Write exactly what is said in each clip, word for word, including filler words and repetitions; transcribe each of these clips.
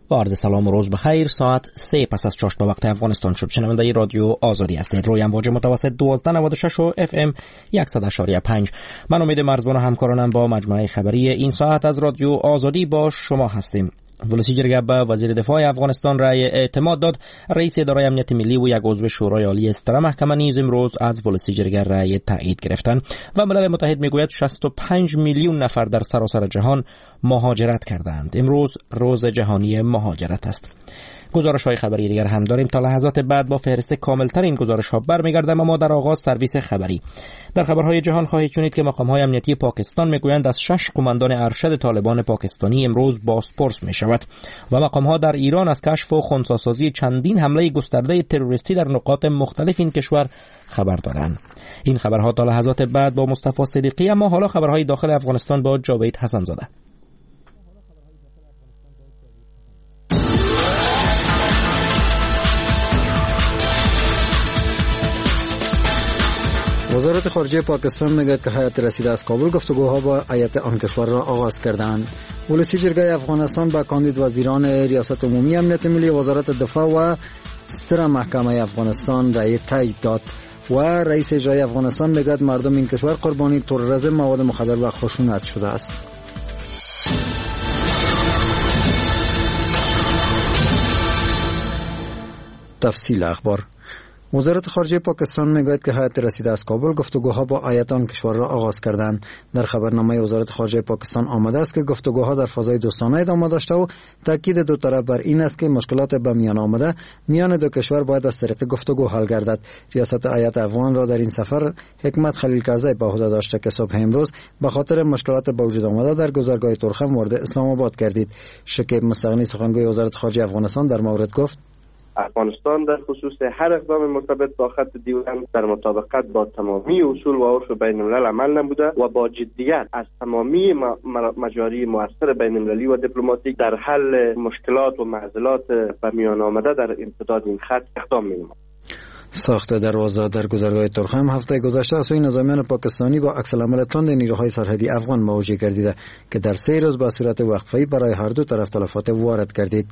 با عرض سلام و روز بخیر. ساعت سه پس از چاشت به وقت افغانستان شد. شنونده رادیو آزادی هستید. روی امواج متوسط دوازده نود و شش و اف ام صد و پنج. من امید مرزبان و همکارانم با مجموعه خبری این ساعت از رادیو آزادی با شما هستیم. ولسی جرگه به وزیر دفاع افغانستان رأی اعتماد داد. رئیس اداره امنیت ملی و یک عضو شورای عالی استر محکمه نیز امروز از ولسی جرگه رأی تایید گرفتند و ملل متحد میگوید شصت و پنج میلیون نفر در سراسر جهان مهاجرت کردند. امروز روز جهانی مهاجرت است. گزارش‌های خبری دیگر هم داریم. تا لحظات بعد با فهرست کاملتر این گزارش‌ها برمیگردم، اما در آغاز سرویس خبری. در خبرهای جهان خواهید شنید که مقام‌های امنیتی پاکستان میگویند از شش قماندان ارشد طالبان پاکستانی امروز بازپرس می‌شود و مقام‌ها در ایران از کشف و خنثی‌سازی چندین حمله گسترده تروریستی در نقاط مختلف این کشور خبر دادند. این خبرها تا لحظات بعد با مصطفی صدیقی، اما حالا خبرهای داخل افغانستان با جاوید حسن زاده. وزارت خارجه پاکستان میگوید که هیئت رسیده از کابل گفتگوها با هیئت آن کشور را آغاز کردند. ولسی جرگه افغانستان با کاندید وزیران ریاست عمومی امنیت ملی، وزارت دفاع و استر محکمه افغانستان رأی تایید داد و رئیس اجرایی افغانستان میگوید مردم این کشور قربانی تروریسم، مواد مخدر و خشونت شده است. تفصیل اخبار. وزارت خارجه پاکستان میگوید که هیئت رسیده از کابل گفتگوها با هیئت آن کشور را آغاز کردند. در خبرنامه وزارت خارجه پاکستان آمده است که گفتگوها در فضای دوستانه ادامه داشته و تاکید دو طرف بر این است که مشکلات به میان آمده میان دو کشور باید از طریق گفتگو حل گردد. ریاست هیئت افغان را در این سفر حکمت خلیل کرزی به عهده داشته که صبح امروز به خاطر مشکلات به وجود آمده در گذرگاه ترخم وارد اسلام آباد گردید. شکیب مستغنی سخنگوی وزارت خارجه افغانستان در مورد گفت: افغانستان در خصوص هر اقدام مرتبط با خط دیوان در مطابقت با تمامی اصول و عرف بین الملل عمل نموده و با جدیت از تمامی مجاری مؤثر بین المللی و دیپلماتیک در حل مشکلات و معضلات به میان آمده در امتداد این خط اقدام می‌نماید. ساخت دروازه در گذرگاه ترخم هفته گذشته از سوی نظامیان پاکستانی با عکس‌العمل تند نیروهای سرحدی افغان مواجه گردیده که در سه روز به صورت وقفه‌ای برای هر دو طرف تلفات وارد گردید.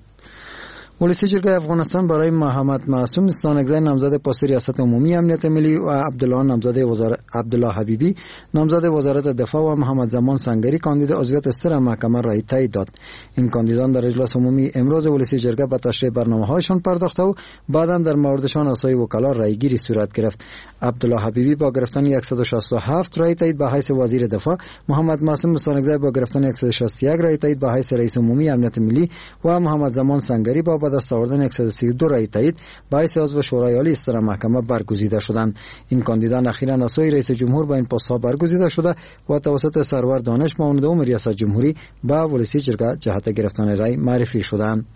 ولسی جرگه افغانستان برای محمد معصوم استانگزی نامزد پست ریاست عمومی امنیت ملی و عبدالله نامزد وزارت عبدالله حبیبی نامزد وزارت دفاع و محمد زمان سنگری کاندید عضویت استر محکمه رأی تایید داد. این کاندیدان در اجلاس عمومی امروز ولسی جرگه به تشریح برنامه‌هایشان پرداخته و بعداً در موردشان از سوی وکلا رأی گیری صورت گرفت. عبدالله حبیبی با گرفتن صد و شصت و هفت رأی تایید به حیث وزیر دفاع، محمد معصوم استانگزی با گرفتن صد و شصت و یک رأی تایید به حیث رئیس عمومی امنیت ملی و محمد زمان سنگری با به دست آوردن صد و سی و دو رأی تایید به حیث عضو شورای عالی استر محکمه برگزیده شدند. این کاندیدان اخیراً از سوی رئیس جمهور به این پست‌ها برگزیده شده و توسط سرور دانش معاون دوم ریاست جمهوری به ولسی جرگه جهت گرفتن رأی معرفی شدند.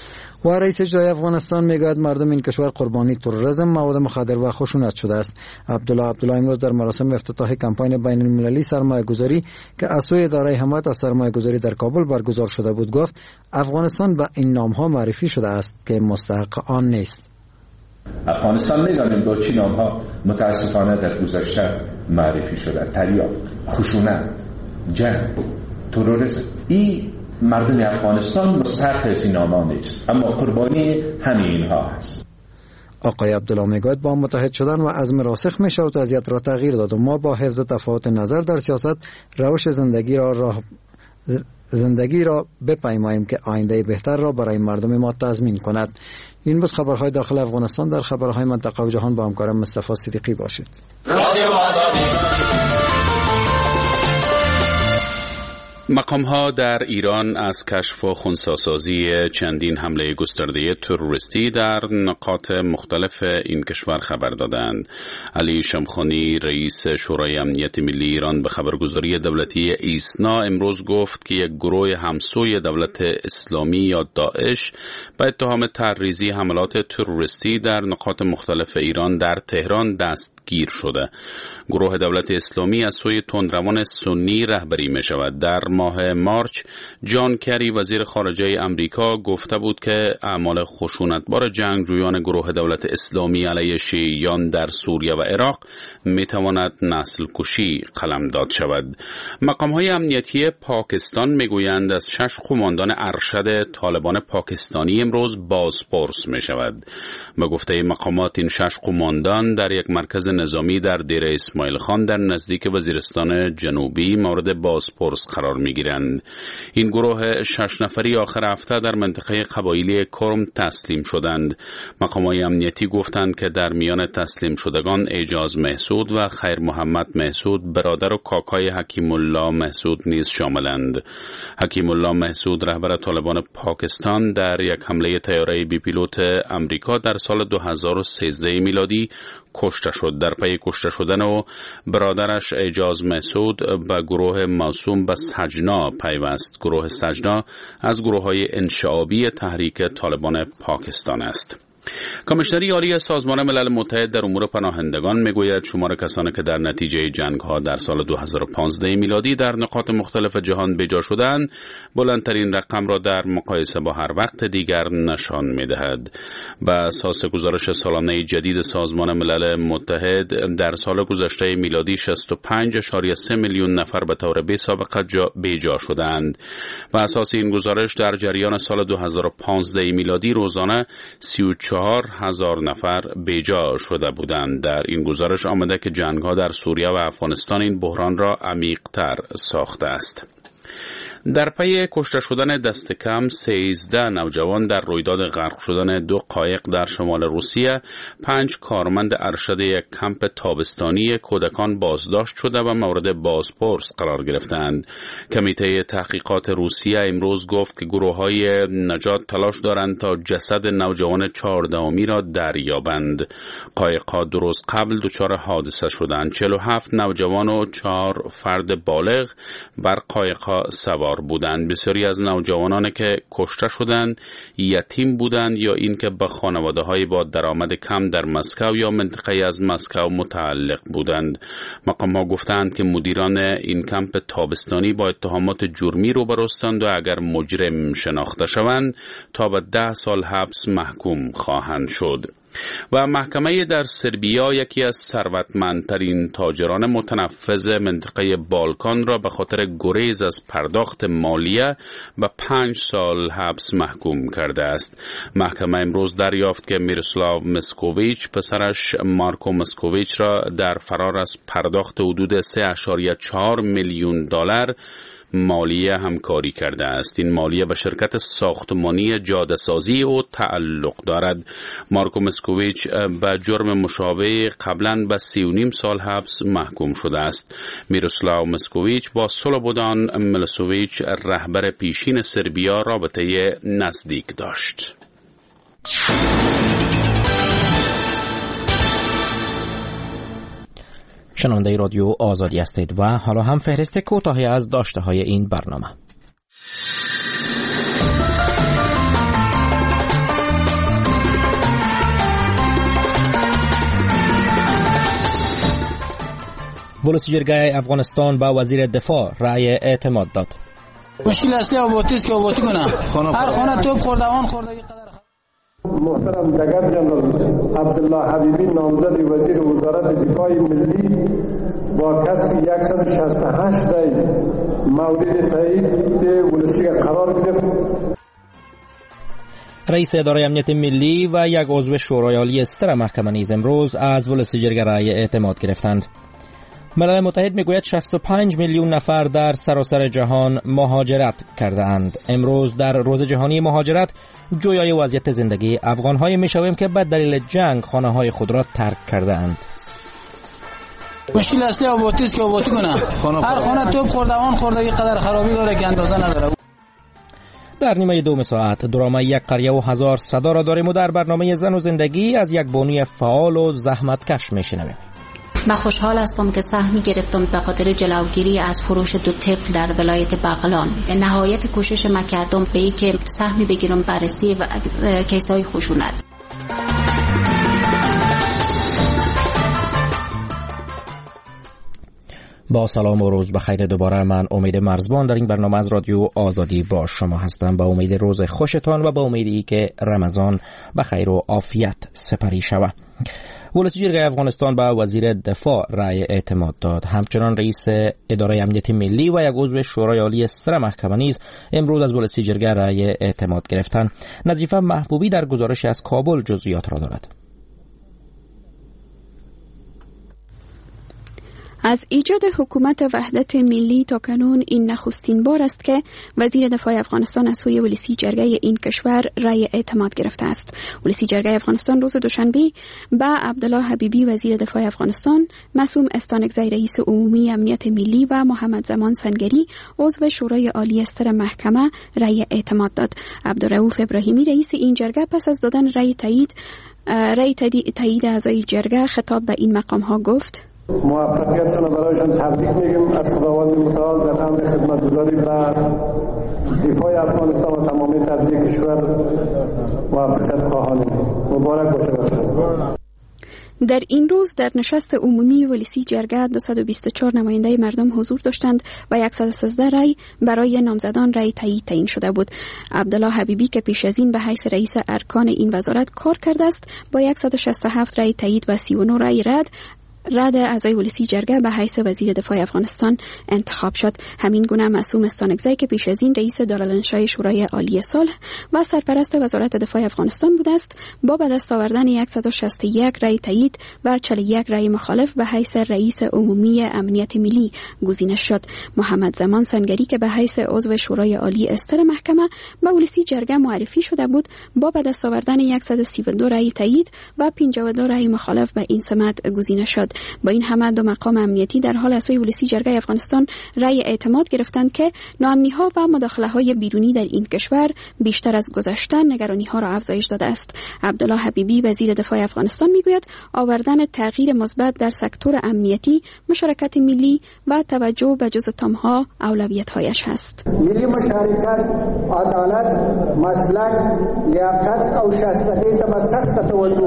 و رئیس اجرایی افغانستان میگوید مردم این کشور قربانی تروریسم، مواد مخدر و خشونت شده است. عبدالله عبدالله امروز در مراسم افتتاح کمپاین بین المللی سرمایه گذاری که از سوی اداره حمایت از سرمایه گذاری در کابل برگزار شده بود گفت افغانستان به این نام ها معرفی شده است که مستحق آن نیست. افغانستان میدانیم با چه نام ها متاسفانه در گذشته معرفی شده: تریاک، خشونت، جنگ، تروریسم. این مردم افغانستان مستحق از این نام نیست، اما قربانی همین اینها هست. آقای عبدالله میگوید با متحد شدن و عزم راسخ میشه و وضعیت را تغییر داد و ما با حفظ تفاوت نظر در سیاست روش زندگی را راه زندگی را بپیماییم که آینده بهتر را برای مردم ما تضمین کند. این بود خبرهای داخل افغانستان. در خبرهای منطقه و جهان با همکارم مصطفی صدیقی باشید. مقام‌ها در ایران از کشف و خنثی‌سازی چندین حمله گسترده تروریستی در نقاط مختلف این کشور خبر دادند. علی شمخانی رئیس شورای امنیت ملی ایران به خبرگزاری دولتی ایسنا امروز گفت که یک گروه همسوی دولت اسلامی یا داعش به اتهام طرحریزی حملات تروریستی در نقاط مختلف ایران در تهران دستگیر شده. گروه دولت اسلامی از سوی تندروان سنی رهبری می شود. در ماه مارچ جان کری وزیر خارجه امریکا گفته بود که اعمال خشونتبار جنگجویان گروه دولت اسلامی علیه شیعیان در سوریه و عراق می تواند نسل کشی قلمداد شود. مقام‌های امنیتی پاکستان می گویند از شش قماندان ارشد طالبان پاکستانی امروز بازپرس می شود. به گفته مقامات این شش قماندان در یک مرکز نظامی در دیر اسماعیل خان در نزدیک وزیرستان جنوبی مورد بازپرس قرار می گیرند. این گروه شش نفری آخر هفته در منطقه قبایلی کرم تسلیم شدند. مقامات امنیتی گفتند که در میان تسلیم شدگان اعجاز محسود و خیر محمد محسود برادر و کاکای حکیم الله محسود نیز شاملند. حکیم الله محسود رهبر طالبان پاکستان در یک حمله طیاره بی پیلوت امریکا در سال دو هزار و سیزده میلادی کشته شد. در پی کشته شدن و برادرش اعجاز محسود به گروه موسوم به سجنا پیوست. گروه سجنا از گروه‌های انشعابی تحریک طالبان پاکستان است. کمیشنری عالی سازمان ملل متحد در امور پناهندگان میگوید شمار کسانی که در نتیجه جنگ‌ها در سال دو هزار و پانزده میلادی در نقاط مختلف جهان بجا شدند بلندترین رقم را در مقایسه با هر وقت دیگر نشان می‌دهد. بر اساس گزارش سالانه جدید سازمان ملل متحد در سال گذشته میلادی شصت و پنج ممیز سه میلیون نفر به طور بی‌سابقه بجا شدند. بر اساس این گزارش در جریان سال دو هزار و پانزده میلادی روزانه سی و چهار هزار نفر بیجا شده بودند. در این گزارش آمده که جنگ‌ها در سوریه و افغانستان این بحران را عمیق‌تر ساخته است. در پی کشته شدن دست کم سیزده نوجوان در رویداد غرق شدن دو قایق در شمال روسیه، پنج کارمند ارشد یک کمپ تابستانی کودکان بازداشت شده و مورد بازپرس قرار گرفتند. کمیته تحقیقات روسیه امروز گفت که گروه‌های نجات تلاش دارند تا جسد نوجوان چهاردهمی را دریابند. قایق‌ها دو روز قبل دچار حادثه شدند. چهل و هفت نوجوان و چهار فرد بالغ بر قایق‌ها سوار بودند. بسیاری از نوجوانانی که کشته شدند یتیم بودند یا اینکه به خانواده‌های با درآمد کم در مسکو یا منطقه از مسکو متعلق بودند. مقام‌ها گفتند که مدیران این کمپ تابستانی با اتهامات جرمی روبروستند و اگر مجرم شناخته شوند تا به ده سال حبس محکوم خواهند شد. و محکمه در سربیا یکی از ثروتمندترین تاجران متنفذ منطقه بالکان را به خاطر گریز از پرداخت مالیه به پنج سال حبس محکوم کرده است. محکمه امروز دریافت که میروسلاو مسکوویچ پسرش مارکو مسکوویچ را در فرار از پرداخت حدود سه ممیز چهار میلیون دلار مالیه همکاری کرده است. این مالیه به شرکت ساختمانی جاده سازی او تعلق دارد. مارکو مسکوویچ به جرم مشابه قبلا به سی و نیم سال حبس محکوم شده است. میروسلاو مسکوویچ با سلوبودان میلوسوویچ رهبر پیشین سربیا رابطه نزدیک داشت. شنونده رادیو آزادی هستید و حالا هم فهرست کوتاهی از داشته های این برنامه. ولسی جرگه افغانستان با وزیر دفاع رأی اعتماد داد. مشکل اصلی آبادی است که آبادی کنه. هر خانه توپ خوردوان خوردگی قدر. محترم دگر جنرال عبدالله حبیبی نامزد وزیر وزارت دفاع ملی با کسب صد و شصت و هشت مورد تایید ولسی قرار گرفت. رئیس اداره امنیت ملی و یک عضو شورای عالی استر محکمه نیز امروز از ولسی جرگه رأی اعتماد گرفتند. ملل متحد میگوید شصت و پنج میلیون نفر در سراسر جهان مهاجرت کرده اند. امروز در روز جهانی مهاجرت جویای وضعیت زندگی افغان‌های میشویم که به دلیل جنگ خانه‌های خود را ترک کرده اند. مشکل اصلی آبادی است که آبادی کنه. هر خانه توپ خوردوان خوردگی قدر خرابی داره که اندازه نداره. در نیمه دوم ساعت درام یک قریه و هزار صدا را داریم و در برنامه زن و زندگی از یک بانوی فعال و زحمتکش میشنویم. من خوشحال هستم که سهمی گرفتم به خاطر جلوگیری از فروش دو طفل در ولایت بغلان. نهایت کوشش ما کردم به اینکه سهمی بگیرم بررسی و کیس‌های خشونت. با سلام و روز بخیر دوباره. من امید مرزبان در این برنامه از رادیو آزادی با شما هستم، با امید روز خوشتان و با امیدی که رمضان بخیر و عافیت سپری شود. ولسی جرگه افغانستان به وزیر دفاع رأی اعتماد داد. همچنان رئیس اداره امنیت ملی و یک عضو شورای عالی ستر محکمه نیز امروز از ولسی جرگه رأی اعتماد گرفتند. نظیفه محبوبی در گزارش از کابل جزئیات را دارد. از ایجاد حکومت وحدت ملی تا کنون این نخستین بار است که وزیر دفاع افغانستان از سوی ولسی جرگه این کشور رأی اعتماد گرفته است. ولسی جرگه افغانستان روز دوشنبه به عبدالله حبیبی وزیر دفاع افغانستان، معصوم استانکزی رئیس عمومی امنیت ملی و محمد زمان سنگری عضو شورای عالی ستر محکمه رأی اعتماد داد. عبدالرؤوف ابراهیمی رئیس این جرگه پس از دادن رأی تایید رأی تایید اعضای جرگه خطاب به این مقام ها گفت: موفقیتشان برایشان تبریک میگیم. از خداوند متعال در امر خدمتگزاری و دفاع افغانستان و تمامی اجزای کشور موفقیت خواهانیم. مبارک باشه برشان. در این روز در نشست عمومی ولسی جرگه دویست و بیست و چهار نماینده مردم حضور داشتند و صد و سیزده رأی برای نامزدان رأی تایید تعیین شده بود. عبدالله حبیبی که پیش از این به حیث رئیس ارکان این وزارت کار کرده است با صد و شصت و هفت رأی تایید و سی و نه رأی رد رد اعضای ولسی جرگه به حیث وزیر دفاع افغانستان انتخاب شد. همین گونه معصوم استانکزی که پیش از این رئیس دارالانشای شورای عالی صلح و سرپرست وزارت دفاع افغانستان بوده است با به دست آوردن صد و شصت و یک رأی تایید و چهل و یک رأی مخالف به حیث رئیس عمومی امنیت ملی گزینش شد. محمد زمان سنگری که به حیث عضو شورای عالی ستر محکمه به ولسی جرگه معرفی شده بود با به دست آوردن صد و سی و دو رأی تایید و پنجاه و دو رأی مخالف به این سمت گزینش شد. با این همه دو مقام امنیتی در حال از سوی ولسی جرگه افغانستان رأی اعتماد گرفتند که ناامنی ها و مداخله های بیرونی در این کشور بیشتر از گذشته نگرانی ها را افزایش داده است. عبدالله حبیبی وزیر دفاع افغانستان میگوید آوردن تغییر مثبت در سکتور امنیتی، مشارکت ملی و توجه به جز تامها اولویت هایش هست. ملی مشارکت، عدالت، مسلک، لیاقت او شایستگی ته سخت توجه،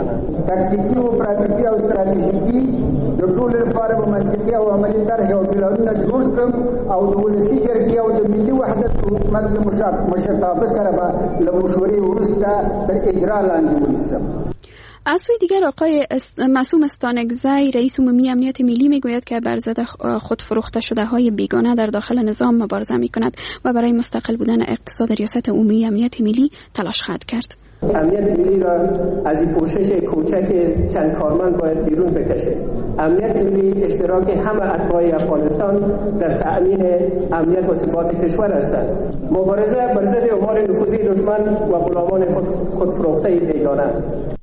تکتیکی و پرکتیکی او استراتیژیکی د ټول لپاره په منطقي او عملي طرح او پلانونه جوړ کړم او د ولسی جرګې او د ملي وحدت حکومت له مشرتابه سره به له مشورې وروسته تر اجرا لاندې ونیسم. از سوی دیگر آقای معصوم استانکزی رئیس عمومی امنیت ملی میگوید که بر ضد خود فروخته شده های بیگانه در داخل نظام مبارزه می کند و برای مستقل بودن اقتصاد ریاست عمومی امنیت ملی تلاش خواهد کرد. امنیت ملی را از این پوشش کوچک چند کارمند باید بیرون بکشه. امنیت ملی اشتراک همه اتباع افغانستان در تأمین امنیت و ثبات کشور هستند. مبارزه بر ضد امور نفوذی دشمن و غلامان خودفروخته بیگانه.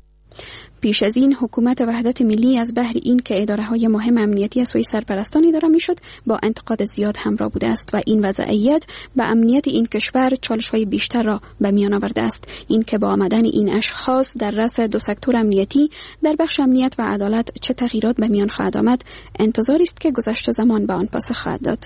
پیش از این حکومت وحدت ملی از بهر این که اداره های مهم امنیتی از سوی سرپرستان اداره می شد با انتقاد زیاد همراه بوده است و این وضعیت به امنیت این کشور چالش های بیشتر را به میان آورده است. این که با آمدن این اشخاص در رأس دو سکتور امنیتی در بخش امنیت و عدالت چه تغییرات به میان خواهد آمد، انتظاری است که گذشت زمان به آن پاسخ خواهد داد.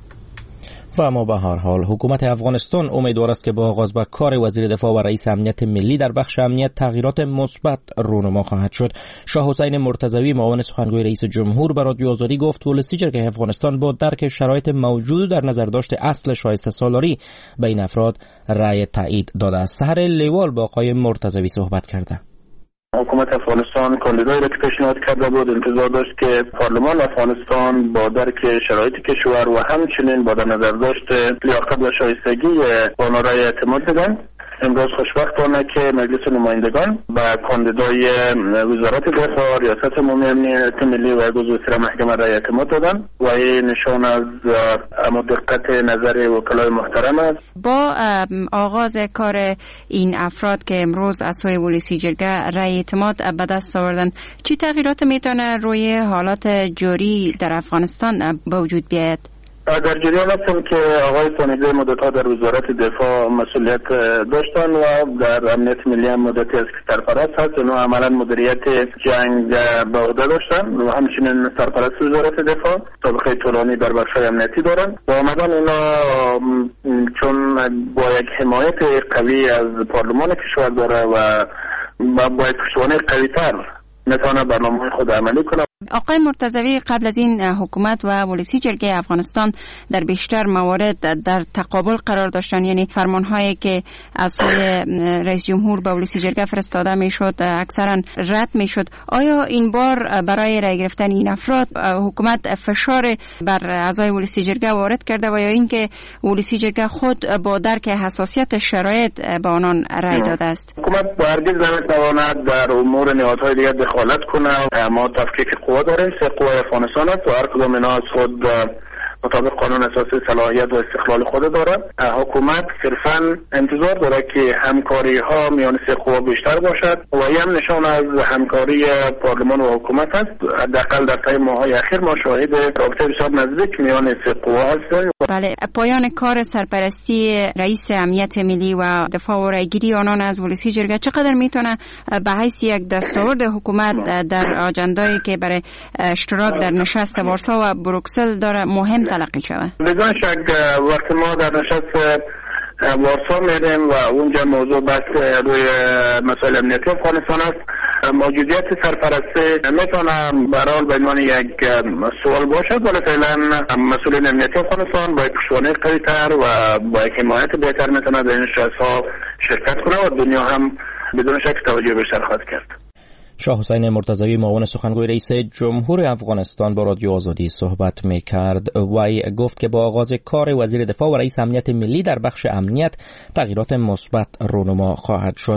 و اما به هر حال حکومت افغانستان امیدوار است که با آغاز به کار وزیر دفاع و رئیس امنیت ملی در بخش امنیت تغییرات مثبت رونما خواهد شد. شاه حسین مرتضوی معاون سخنگوی رئیس جمهور به رادیو آزادی گفت ولسی جرگه افغانستان با درک شرایط موجود در نظر داشت اصل شایسته سالاری به این افراد رأی تایید داده است. سحر لیوال با آقای مرتضوی صحبت کرده. حکومت افغانستان کاندیدایی را که پیشنهاد کرده بود انتظار داشت که پارلمان افغانستان با درک شرایط کشور و همچنین با در نظر داشت لیاقت و شایستگی آنها رأی اعتماد بدن. امروز خوشبختانه که مجلس نمایندگان و کاندیدای وزارت دفاع، ریاست عمومی امنیت ملی و عضو ستر محکمه رأی اعتماد دادن و این نشان از اما دقت نظر وکلای محترم است. با آغاز کار این افراد که امروز از سوی ولسی جرگه رأی اعتماد به دست آوردن، چی تغییرات میتونه روی حالات جاری در افغانستان به وجود بیاید؟ در جریان هستم که آقای استانکزی مدت‌ها در وزارت دفاع مسئولیت داشتن و در امنیت ملی هم مدتی از که سرپرست هست. اونا عملا مدیریت جنگ به عهده داشتن و همچنین سرپرست وزارت دفاع، سابقه طولانی در بخش‌های امنیتی دارن. با آمدن اینا چون با یک حمایت قوی از پارلمان کشور داره و با یک پشتوانه قوی‌تر میتونه برنامه خود عملی کنه. آقای مرتضوی، قبل از این حکومت و ولسی جرگه افغانستان در بیشتر موارد در تقابل قرار داشتن، یعنی فرمانهایی که از سوی رئیس جمهور به ولسی جرگه فرستاده میشد اکثرا رد میشد. آیا این بار برای رای گرفتن این افراد حکومت فشار بر اعضای ولسی جرگه وارد کرده و یا اینکه ولسی جرگه خود با درک حساسیت شرایط به آنان رای داده است؟ حکومت هرگز نمیتواند در امور نهادهای دیگر دخالت کنه. ما تفکیک قوا داریم، سه قوای افغانستان است و هر کدام اینا از خود مطابق قانون اساسی صلاحیت و استقلال خود دارد. حکومت صرفا انتظار داره که همکاری ها میان سه قوا بیشتر باشد و این هم نشان از همکاری پارلمان و حکومت است. حداقل در طی ماه‌های اخیر ما شاهد رابطه بسیار نزدیک میان سه قوا هستیم. بله، پایان کار سرپرستی رئیس امنیت ملی و دفاع و رایگیری آنان از ولسی جرگه چقدر میتونه به حیث یک دستاورد حکومت در آجندایی که برای اشتراک در نشست وارسا و بروکسل داره مهم تلقی شود؟ بدون شک وقتی ما در نشست وارسا میریم و اونجا موضوع بحث روی مسائل امنیتی افغانستان است، موجودیت سرپرستی میتونه برحال به عنوان یک سوال باشد، ولی فعلا مسئولین امنیتی افغانستان با یک پشتوانه قوی‌تر و با یک حمایت بهتر میتونه در این نشست‌ها شرکت کنه و دنیا هم بدون شک توجه بیشتر خواهد کرد. شاه حسین مرتضوی، معاون سخنگوی رئیس جمهور افغانستان، با رادیو آزادی صحبت می‌کرد و گفت که با آغاز کار وزیر دفاع و رئیس امنیت ملی در بخش امنیت تغییرات مثبت رونما خواهد شد.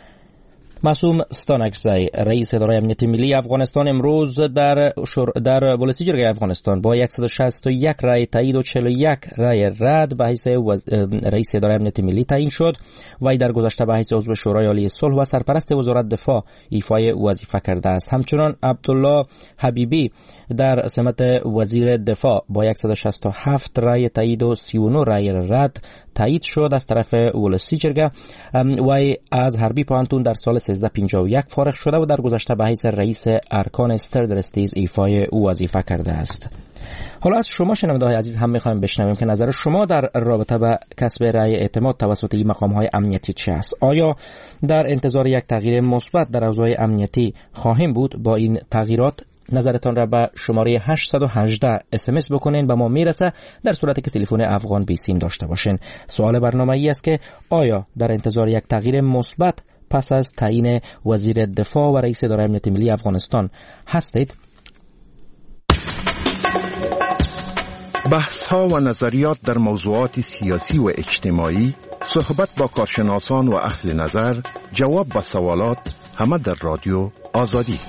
معصوم ستانکزی، رئیس اداره امنیت ملی افغانستان، امروز در شر... در ولسی جرگه افغانستان با صد و شصت و یک رای تایید و چهل و یک رای رد به حیث وز... رئیس اداره امنیت ملی تعیین شد. وی در گذشته به حیث عضو شورای عالی صلح و سرپرست وزارت دفاع ایفای وظیفه کرده است. همچنان عبدالله حبیبی در سمت وزیر دفاع با صد و شصت و هفت رای تایید و سی و نه رای رد تایید شد از طرف ولسی جرگه. وی از حربی پوهنتون در سال سیزده پنجاه و یک فارغ شده و در گذشته به حیث رئیس ارکان استردرستیز ایفای او وظیفه کرده است. حالا از شما شنونده‌های عزیز هم می‌خوایم بشنویم که نظر شما در رابطه با کسب رأی اعتماد توسط این مقام‌های امنیتی چه است؟ آیا در انتظار یک تغییر مثبت در اوضاع امنیتی خواهیم بود؟ با این تغییرات نظرتان را به شماره هشت یک هشت اس ام اس بکنین، به ما میرسه، در صورتی که تلفن افغان بی سیم داشته باشین. سوال برنامه ای است که آیا در انتظار یک تغییر مثبت پس از تعیین وزیر دفاع و رئیس اداره امنیت ملی افغانستان هستید؟ بحث ها و نظریات در موضوعات سیاسی و اجتماعی، صحبت با کارشناسان و اهل نظر، جواب به سوالات، همه در رادیو آزادی.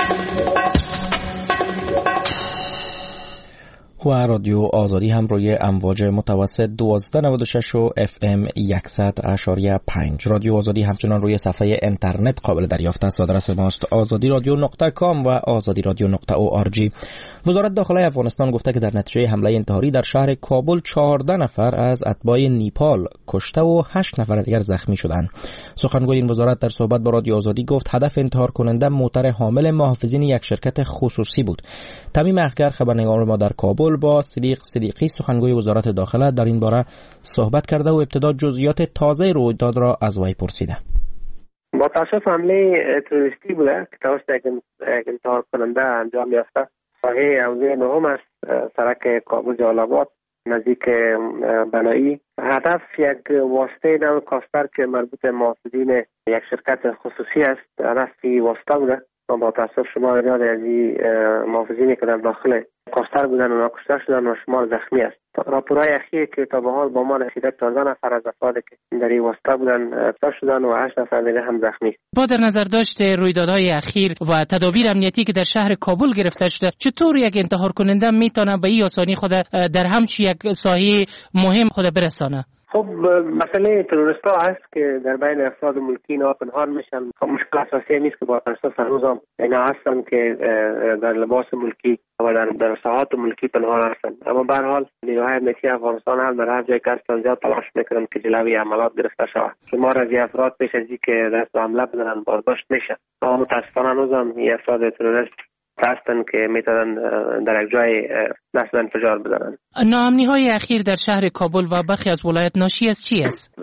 و رادیو آزادی هم روی امواج متوسط دوازده نود و شش و اف ام صد اشاری پنج. رادیو آزادی همچنان روی صفحه اینترنت قابل دریافت است. آدرس ماست آزادی رادیو نقطه کام و آزادی رادیو نقطه او آر جی. وزارت داخلی افغانستان گفته که در نتیجه حمله انتحاری در شهر کابل چهارده نفر از اتباع نیپال کشته و هشت نفر دیگر زخمی شدند. سخنگوی این وزارت در صحبت با رادیو آزادی گفت هدف انتحار کننده موتر حامل محافظین یک شرکت خصوصی بود. تمیم اخگر، خبرنگار ما در کابل، با صدیق صدیقی سخنگوی وزارت داخله در این باره صحبت کرده و ابتدا جزئیات تازه رویداد را از وی پرسیده. با تاسف حمله تروریستی بوده که توسط یک انتحار کننده انجام یافته. ساحه حوزه نهم است، سرک کابل جلال‌آباد نزدیک بنایی. هدف یک واسطه نام کاستر که مربوط به محافظین یک شرکت خصوصی است. هدف واسطه بوده. با تاسف شما یاد از محافظینی که در داخل کاستر بودن و کشته شدن و شمار زخمی است. راپورهای اخیر که تا به حال با ما رسیده چهارده نفر از افرادی که در این واسطه بودن کشته شدن و هشت نفر دیگه هم زخمی. با در نظر داشت رویدادهای اخیر و تدابیر امنیتی که در شهر کابل گرفته شده، چطور یک انتحار کننده میتونه به این آسانی خود در همچین یک ساحه مهم خود برسانه؟ خب مسئله تروریستا هست که در بین افراد ملکی اینا پنهان میشن. مشکل اساسی نیست که با تاسف هنوز هم اینا هستن که در لباس ملکی و در در ساعات ملکی پنهان هستن، اما به هر حال نیروهای امنیتی افغانستان هم در هر جای که هستن زیاد تلاش میکنن که جلوی عملیات گرفته شود. شمار از افراد پیش از اینکه دست به حمله بزنن بازداشت میشن، اما متاسفانه هنوز هم این افراد تروریست هستن که میتونن در یک جای دست به انفجار بزنن. ناامنی های اخیر در شهر کابل و برخی از ولایت ناشی از چی است؟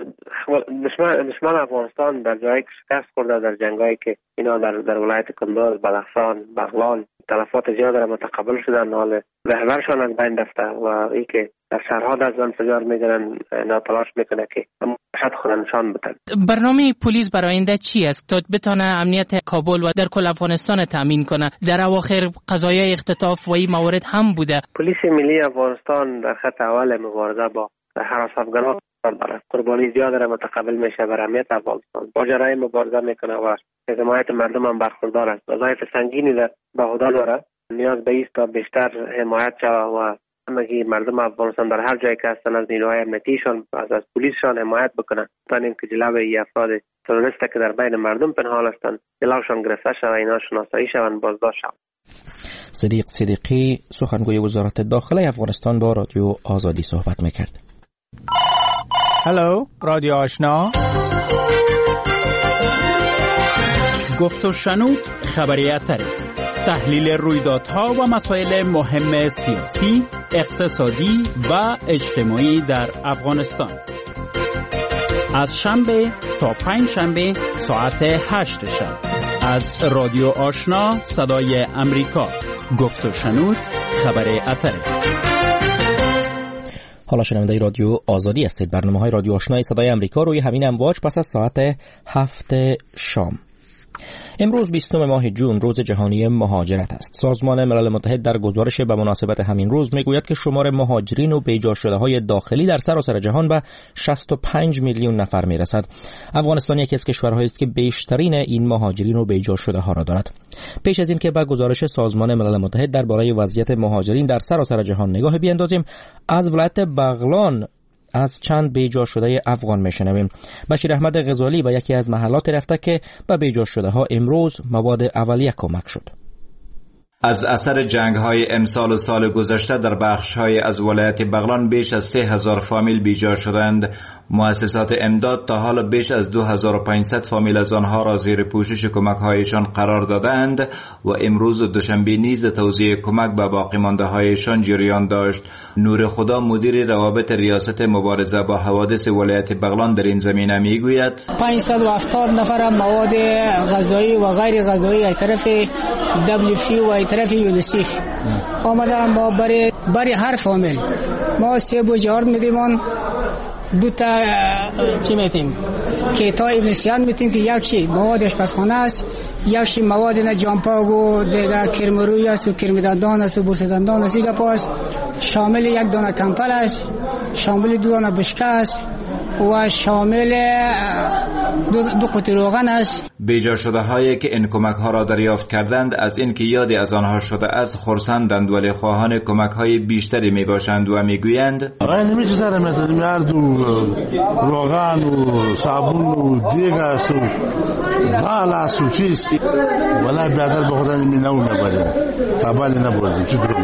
دشمن دشمن افغانستان در جایی که شکست خورده در جنگایی که اینا در در ولایت کندوز، بدخشان، بغلان تلفات زیاد را متقبل شدن، حال رهبرشان از بین رفته و ای که در شهرها دست انفجار میگیرن، اینا تلاش میکنه که شاید خود نشان بدن. برنامه پلیس برای آینده چی است تا بتونه امنیت کابل و در کل افغانستان تامین کنه؟ در اواخر قضایای اختطاف و این موارد هم بوده. پلیس ملی افغانستان در خط اول مبارزه با هراس افغانان برای قربانی زیاد را متقبل میشه بر امنیت افغانستان، با جرای مبارزه میکنه و حمایت مردم هم برخوردار است. وظایف سنگینی در به عهده داره، نیاز به است تا بیشتر حمایت شود و همگی مردم افغانستان در هر جایی که هستن از نیروهای امنیتیشان از از پلیسشان حمایت بکنن تا اینکه جلوی این افراد تروریست که در بین مردم پنهان هستند جلوشان گرفته شود، اینا شناسایی شوند، بازداشت شوند. صدیق صدیقی سخنگوی وزارت داخله افغانستان با رادیو آزادی صحبت میکرد. هلو رادیو آشنا، گفت و شنود خبری اتری، تحلیل رویدادها و مسائل مهم سیاسی، اقتصادی و اجتماعی در افغانستان. از شنبه تا پنج شنبه ساعت هشت شب از رادیو آشنا صدای امریکا. گفت و شنود خبری اتری. حالا شنونده رادیو آزادی هستید. برنامه های رادیو آشنای صدای امریکا روی همین امواج پس از ساعت هفت شام. امروز بیستم ماه جون روز جهانی مهاجرت است. سازمان ملل متحد در گزارش به مناسبت همین روز میگوید که شمار مهاجرین و بیجا شده های داخلی در سراسر جهان به شصت و پنج میلیون نفر میرسد. افغانستان یکی از کشورهایی است که بیشترین این مهاجرین و بیجا شده ها را دارد. پیش از این که به گزارش سازمان ملل متحد درباره وضعیت مهاجرین در سراسر جهان نگاه بیاندازیم، از ولایت بغلان از چند بیجا شده افغان میشنویم. بشیر احمد غزالی به یکی از محلات رفته که به بیجا شده ها امروز مواد اولیه کمک شد. از اثر جنگ‌های امسال و سال گذشته در بخش‌های از ولایت بغلان بیش از سه هزار فامیل بیجا شدند. مؤسسات امداد تا حالا بیش از دو هزار و پانصد فامیل از آنها را زیر پوشش کمک‌هایشان قرار دادند و امروز دوشنبه نیز توزیع کمک به باقی مانده‌هایشان جریان داشت. نور خدا مدیر روابط ریاست مبارزه با حوادث ولایت بغلان در این زمینه میگوید پانصد و هفتاد نفر مواد غذایی و غیر غذایی از طرف دبلیو اف پی و از طرف یونیسف آمده. ما برای برای هر فامیل ما سه بوجارد میدیم، دو تا چی میتیم کیتای ابنسیان میتیم که یکشی مواد آشپزخانه است، یکشی مواد نه جامپاگ و دیگه کرمروی است و کرمدندان است و برسدندان است. دیگه پاس شامل یک دانه کمپل است، شامل دو دانه بشکه است و شامل دو, دو قطعه روغن است. بیجا شده هایی که این کمک ها را دریافت کردند از این که یادی از آنها شده است خرسندند، ولی خواهان کمک های بیشتری می باشند و می گویند رای نمی چیزا مثلا مرد و روغن و صابون و دیگ است و دال است و چیز ولی بیادر به خدا نمی نو نبریم تبالی نبردیم چی درو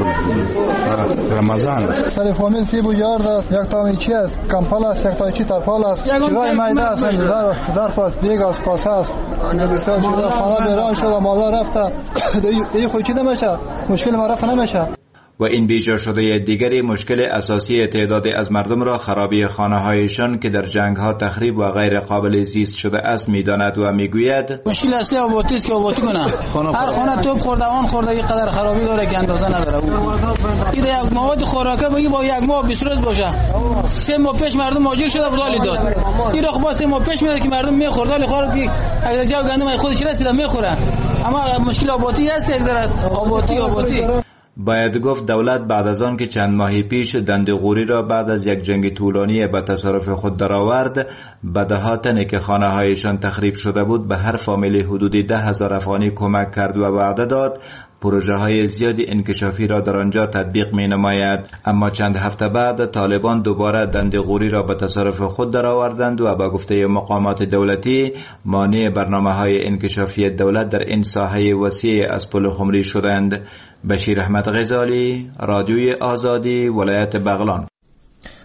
بردیم رمضان است. سر فامیل سی بو یارد است، یک تامی چی است کمپل است، یک تامی چی ترپال است، چیزای مایده است، ظرف است، دیگ است، کاسه است. بسیار شده خانه بیران شده مالا رفته دیگه خود چی نمیشه، مشکل ما رفت نمیشه. و این بیجا شده دیگری مشکل اساسی تعدادی از مردم را خرابی خانه هایشان که در جنگ ها تخریب و غیر قابل زیست شده است میداند و میگوید مشکل اصلی آبادی است که آبادی کنه. هر خانه توپ خورده آن خورده یک قدر خرابی داره که اندازه نداره. این یک مواد خوراکه بگی با یک ماه بیست باشه. سه ماه پیش مردم ماجور شده بردالی داد. این را خب سه ماه پیش میاد که مردم میخورد ولی خورد که اگر جا گندم خودش رسید میخوره. اما مشکل آبادی است یک ذره آبادی آبادی باید گفت دولت بعد از آن که چند ماهی پیش دندقوری را بعد از یک جنگ طولانی به تصرف خود درآورد، به ده تنی که خانه هایشان تخریب شده بود به هر فامیلی حدودی ده هزار افغانی کمک کرد و وعده داد پروژه های زیادی انکشافی را در آنجا تطبیق می نماید. اما چند هفته بعد طالبان دوباره دندقوری را به تصرف خود درآوردند و به گفته مقامات دولتی مانع برنامه های انکشافی دولت در این ساحه وسیع از پل خمری شدند. بشیر احمد غزالی، رادیوی آزادی، ولایت بغلان.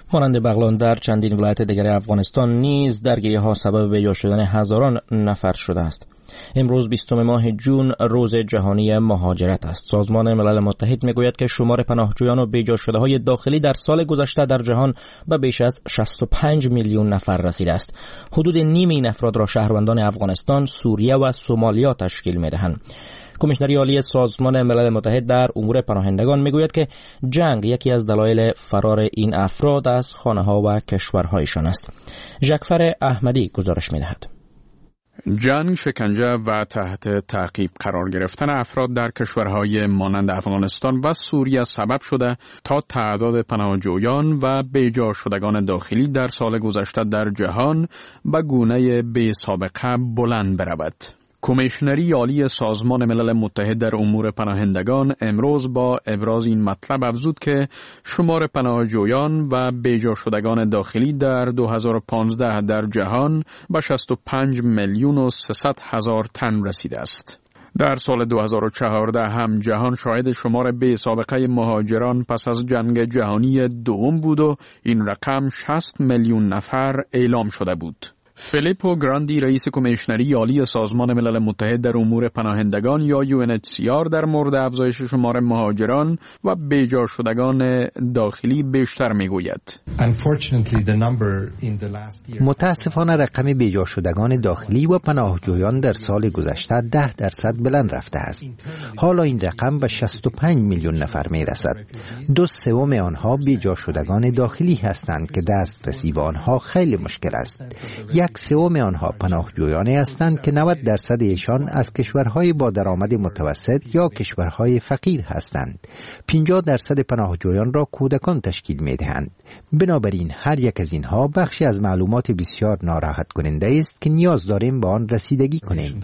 مانند بغلان در چندین ولایت دیگر افغانستان نیز درگیری ها سبب بیجا شدن هزاران نفر شده است. امروز بیستم ماه جون روز جهانی مهاجرت است. سازمان ملل متحد میگوید که شمار پناهجویان و بیجا شده های داخلی در سال گذشته در جهان به بیش از شصت و پنج میلیون نفر رسیده است. حدود نیم این افراد را شهروندان افغانستان، سوریه و سومالیا تشکیل میدهند. کمیشنری عالی سازمان ملل متحد در امور پناهندگان میگوید که جنگ یکی از دلایل فرار این افراد از خانه‌ها و کشورهایشان است. ژکفر احمدی گزارش میدهد. جنگ، شکنجه و تحت تعقیب قرار گرفتن افراد در کشورهای مانند افغانستان و سوریه سبب شده تا تعداد پناهجویان و بیجا شدگان داخلی در سال گذشته در جهان به گونه بی سابقه بلند برود. کمیشنری عالی سازمان ملل متحد در امور پناهندگان امروز با ابراز این مطلب افزود که شمار پناهجویان و بیجا شدگان داخلی در دو هزار و پانزده در جهان به شصت و پنج میلیون و سیصد هزار تن رسیده است. در سال دو هزار و چهارده هم جهان شاهد شمار بی سابقه مهاجران پس از جنگ جهانی دوم بود و این رقم شصت میلیون نفر اعلام شده بود. فیلیپو گراندی رئیس کمیشنری عالی سازمان ملل متحد در امور پناهندگان یا یو ان اچ سی آر در مورد افزایش شمار مهاجران و بیجا شدگان داخلی بیشتر میگوید. متاسفانه رقم بیجا شدگان داخلی و پناهجویان در سال گذشته ده درصد بلند رفته است. حالا این رقم به شصت و پنج میلیون نفر می رسد. دو سوم آنها بیجا شدگان داخلی هستند که دسترسی به آنها خیلی مشکل است. یک سوم آنها پناهجویانی هستند که نود درصد ایشان از کشورهای با درآمد متوسط یا کشورهای فقیر هستند. پنجاه درصد پناهجویان را کودکان تشکیل می‌دهند. بنابراین هر یک از اینها بخشی از معلومات بسیار ناراحت کننده است که نیاز داریم به آن رسیدگی کنیم.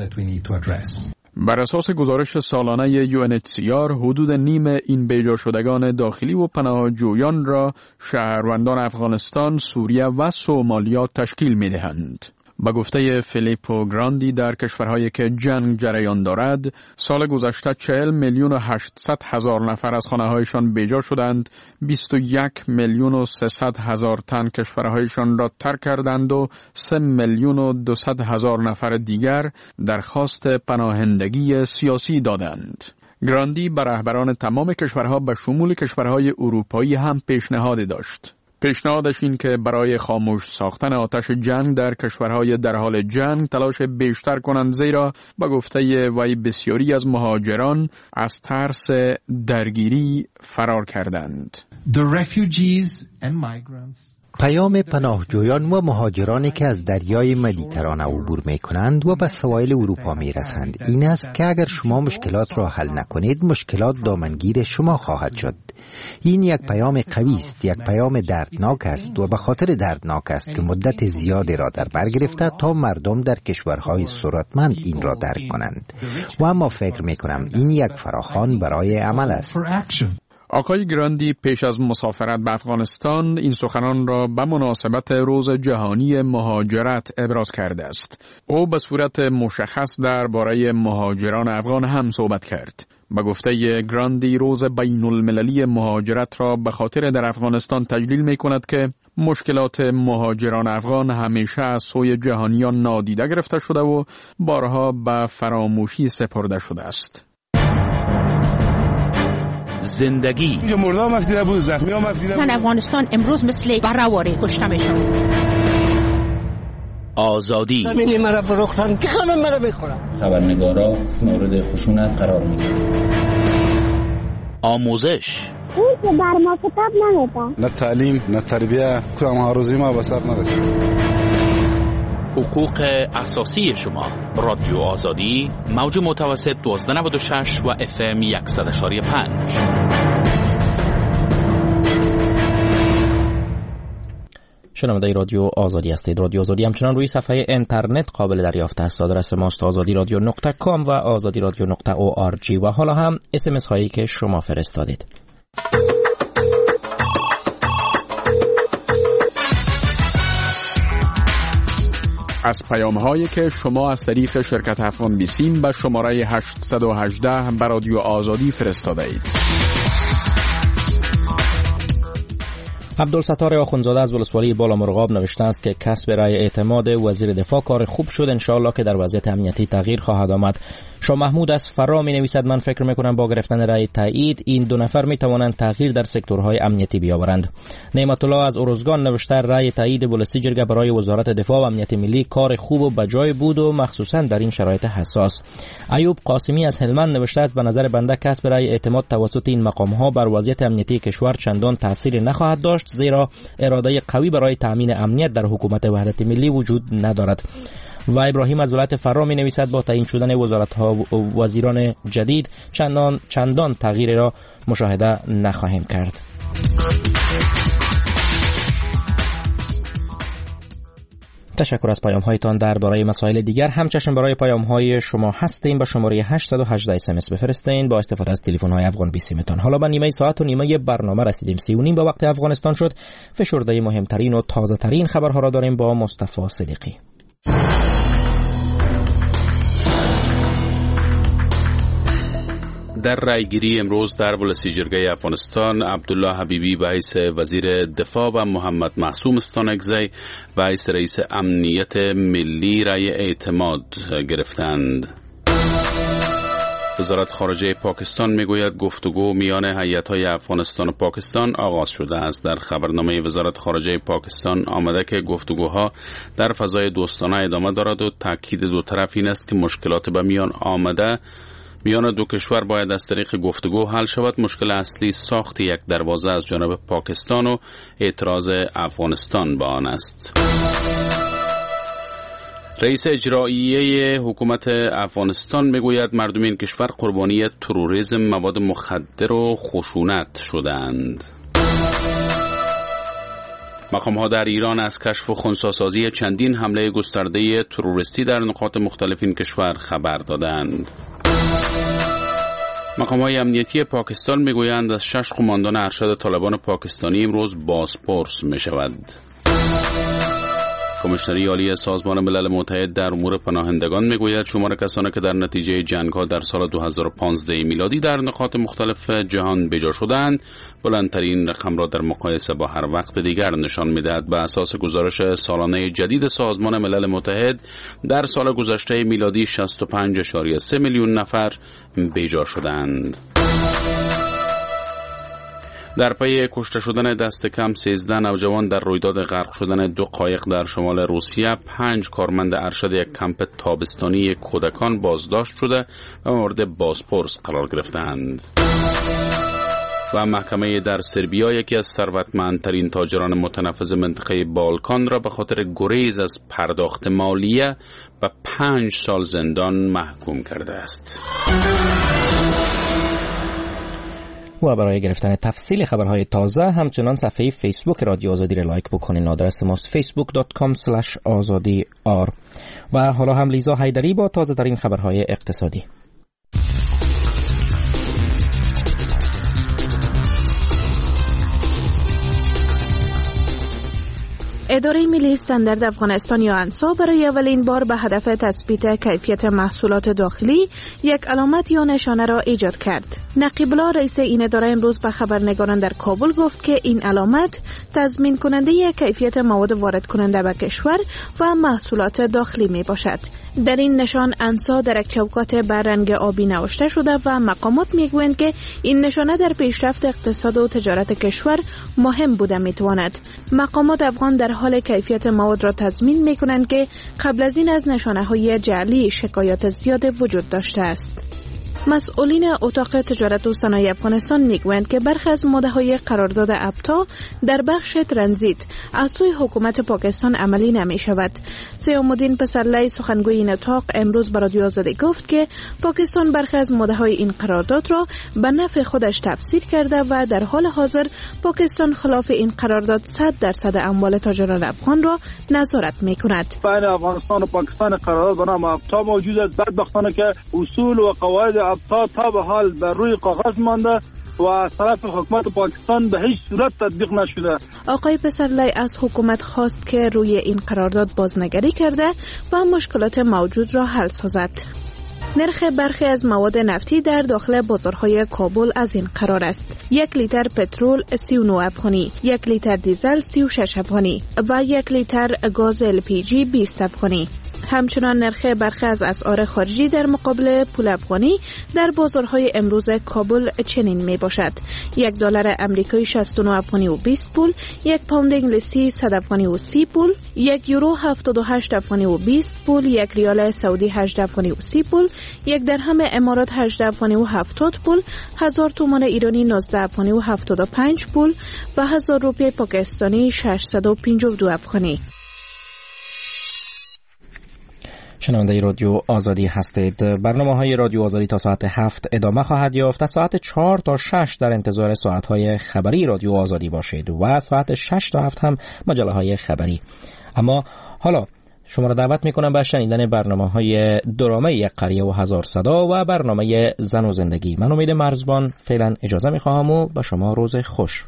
بر اساس گزارش سالانه یو ان اچ سی آر حدود نیم این بیجا شدگان داخلی و پناهجویان را شهروندان افغانستان، سوریه و سومالیا تشکیل می‌دهند. با گفته فیلیپو گراندی در کشورهایی که جنگ جریان دارد، سال گذشته چهل میلیون و هشتصد هزار نفر از خانه‌هایشان بیجا شدند، بیست و یک میلیون و سیصد هزار تن کشورهایشان را ترک کردند و سه میلیون و دویست هزار نفر دیگر درخواست پناهندگی سیاسی دادند. گراندی بر رهبران تمام کشورها به شمول کشورهای اروپایی هم پیشنهاد داشت. پیشنهادش این که برای خاموش ساختن آتش جنگ در کشورهای در حال جنگ تلاش بیشتر کنند، زیرا با گفته وی بسیاری از مهاجران از ترس درگیری فرار کردند. The refugees and migrants پیام پناهجویان و مهاجرانی که از دریای مدیترانه عبور می کنند و به سواحل اروپا می رسند این است که اگر شما مشکلات را حل نکنید، مشکلات دامنگیر شما خواهد شد. این یک پیام قوی است، یک پیام دردناک است و به خاطر دردناک است که مدت زیادی را در بر گرفته تا مردم در کشورهای ثروتمند این را درک کنند. و اما فکر می کنم این یک فراخوان برای عمل است. آقای گراندی پیش از مسافرت به افغانستان این سخنان را به مناسبت روز جهانی مهاجرت ابراز کرده است. او به صورت مشخص درباره مهاجران افغان هم صحبت کرد. به گفته گراندی روز بین المللی مهاجرت را به خاطر در افغانستان تجلیل می کند که مشکلات مهاجران افغان همیشه از سوی جهانیان نادیده گرفته شده و بارها به فراموشی سپرده شده است. زندگی اینجا مردا مفدیده بود، زخمی ها مفدیده بود. زن افغانستان امروز مثل برآواره کشته میشن. آزادی زمینی مرا فروختن که همه مرا میخورن. خبرنگارا مورد خشونت قرار میگیرن. آموزش اون که بر ما کتاب نمیده. نه تعلیم نه تربیه، کام هاروزی ما به سر نرسید. حقوق اساسی شما. رادیو آزادی موج متوسط دوازده نود و شش و اف ام صد و پنج. شنونده رادیو آزادی هستید. رادیو آزادی همچنان روی صفحه اینترنت قابل دریافت است. آدرس ماست آزادی رادیو نقطه کام و آزادی رادیو نقطه او آر جی. و حالا هم اس ام اس هایی که شما فرستادید. از پیام هایی که شما از طریق شرکت افغان بیسیم به شماره هشتصد و هجده به رادیو آزادی فرستاده اید. عبدالستار آخوندزاده از ولسوالی بالامرغاب نوشته است که کسب رأی اعتماد وزیر دفاع کار خوب شد، انشاءالله که در وضعیت امنیتی تغییر خواهد آمد. شاه محمود از فرا می نویسد من فکر می کنم با گرفتن رأی تایید این دو نفر می توانند تغییر در سکتورهای امنیتی بیاورند. نعمت الله از ارزگان نوشته رأی تایید ولسی جرگه برای وزارت دفاع و امنیت ملی کار خوب و بجای بود و مخصوصا در این شرایط حساس. ایوب قاسمی از هلمند نوشته است به نظر بنده کسب رأی اعتماد توسط این مقام‌ها بر وضعیت امنیتی کشور چندان تأثیری نخواهد داشت، زیرا اراده قوی برای تأمین امنیت در حکومت وحدت ملی وجود ندارد. و ابراهیم از ولایت فرا می نویسد با تعیین شدن وزارت‌ها و وزیران جدید چندان چندان تغییری را مشاهده نخواهیم کرد. تشکر از پیام هایتان. درباره مسائل دیگر همچنین برای پیام های شما هستیم. با شماره هشت یک هشت اس ام اس بفرستین با استفاده از تلفن های افغان بیست تان. حالا به نیمه ساعت و نیمه برنامه رسیدیم. سی و نیم به وقت افغانستان شد. فشرده مهمترین و تازه ترین خبرها را داریم با مصطفی صدیقی. در رایگیری امروز در ولسیجرگه افغانستان عبدالله حبیبی به حیث وزیر دفاع و محمد معصوم استانکزی به حیث رئیس امنیت ملی رای اعتماد گرفتند. وزارت خارجه پاکستان میگوید گفتگو میان هیئت‌های افغانستان و پاکستان آغاز شده است. در خبرنامه وزارت خارجه پاکستان آمده که گفتگوها در فضای دوستانه ادامه دارد و تاکید دو طرف این است که مشکلات به میان آمده میان دو کشور باید از طریق گفتگو حل شود. مشکل اصلی ساخت یک دروازه از جانب پاکستان و اعتراض افغانستان به آن است. رئیس اجراییه حکومت افغانستان میگوید مردم این کشور قربانی تروریسم، مواد مخدر و خشونت شدند. مقام‌ها در ایران از کشف و خنثی‌سازی چندین حمله گسترده تروریستی در نقاط مختلف این کشور خبر دادند. مقام‌های امنیتی پاکستان میگویند از شش قماندان ارشد طالبان پاکستانی امروز بازپرس می‌شود. کمیشنری عالی سازمان ملل متحد در امور پناهندگان میگوید شمار کسانی که در نتیجه جنگ‌ها در سال دو هزار و پانزده میلادی در نقاط مختلف جهان بجا شدند بلندترین رقم را در مقایسه با هر وقت دیگر نشان می‌دهد. به اساس گزارش سالانه جدید سازمان ملل متحد در سال گذشته میلادی شصت و پنج ممیز سه میلیون نفر بجا شدند. در پی کشته شدن دست کم سیزده نوجوان در رویداد غرق شدن دو قایق در شمال روسیه، پنج کارمند ارشد یک کمپ تابستانی کودکان بازداشت شده و مورد بازپرس قرار گرفتند. و محکمه در سربیا یکی از ثروتمندترین تاجران متنفذ منطقه بالکان را به خاطر گریز از پرداخت مالیه به پنج سال زندان محکوم کرده است. و برای گرفتن تفصیل خبرهای تازه همچنان صفحه فیسبوک رادیو آزادی را لایک بکنین. آدرس ماست فیسبوک دات کام اسلش آزادی آر. و حالا هم لیزا حیدری با تازه ترین خبرهای اقتصادی. اداره ملی استاندارد افغانستان یا انسا برای اولین بار به هدف تثبیت کیفیت محصولات داخلی یک علامت یا نشانه را ایجاد کرد. نقیب الله رئیس این اداره امروز به خبرنگاران در کابل گفت که این علامت تضمین کننده کیفیت مواد وارد کننده به کشور و محصولات داخلی می باشد. در این نشان انسا در یک چوکات بر رنگ آبی نوشته شده و مقامات میگویند که این نشانه در پیشرفت اقتصاد و تجارت کشور مهم بوده میتواند. مقامات افغان در حال کیفیت مواد را تضمین میکنند که قبل از این از نشانه های جعلی شکایات زیاد وجود داشته است. مسئولین اتاق تجارت و صنایع افغانستان میگویند که برخی از ماده‌های قرارداد ابتا در بخش ترانزیت از سوی حکومت پاکستان عملی نمی شود. سیام‌الدین پسرلی سخنگوی این اتاق امروز به رادیو آزادی گفت که پاکستان برخی از ماده‌های این قرارداد را به نفع خودش تفسیر کرده و در حال حاضر پاکستان خلاف این قرارداد صد درصد اموال تاجران افغان را نظارت می‌کند. بین افغانستان و پاکستان قرارداد به نام ابتا موجود است. بدبختانه که اصول و قواعد ابتا تا به حال بر روی کاغذ مانده و از طرف حکومت پاکستان به هیچ صورت تطبیق نشده. آقای پسرلی از حکومت خواست که روی این قرارداد بازنگری کرده و مشکلات موجود را حل سازد. نرخ برخی از مواد نفتی در داخل بازارهای کابل از این قرار است: یک لیتر پترول سی و نه افغانی، یک لیتر دیزل سی و شش افغانی و یک لیتر گاز ال پی جی بیست افغانی. همچنان نرخ برخی از اسعار خارجی در مقابل پول افغانی در بازارهای امروز کابل چنین می باشد: یک دلار امریکایی شصت و نه افغانی و بیست پول، یک پوند انگلیسی صد افغانی و سی پول، یک یورو هفتاد و هشت افغانی و بیست پول، یک ریال سعودی هجده افغانی و سی پول، یک درهم امارات هجده افغانی و هفتاد پول، هزار تومان ایرانی نوزده افغانی و هفتاد و پنج پول و هزار روپیه پاکستانی ششصد و پنجاه و دو افغانی. شنونده رادیو آزادی هستید. برنامه های رادیو آزادی تا ساعت هفت ادامه خواهد یافت. از ساعت چهار تا شش در انتظار ساعت های خبری رادیو آزادی باشید و ساعت شش تا هفت هم مجله های خبری. اما حالا شما را دعوت میکنم به شنیدن برنامه های درامه یک قریه و هزار صدا و برنامه زن و زندگی. من امید مرزبان فعلا اجازه میخواهم و به شما روز خوش.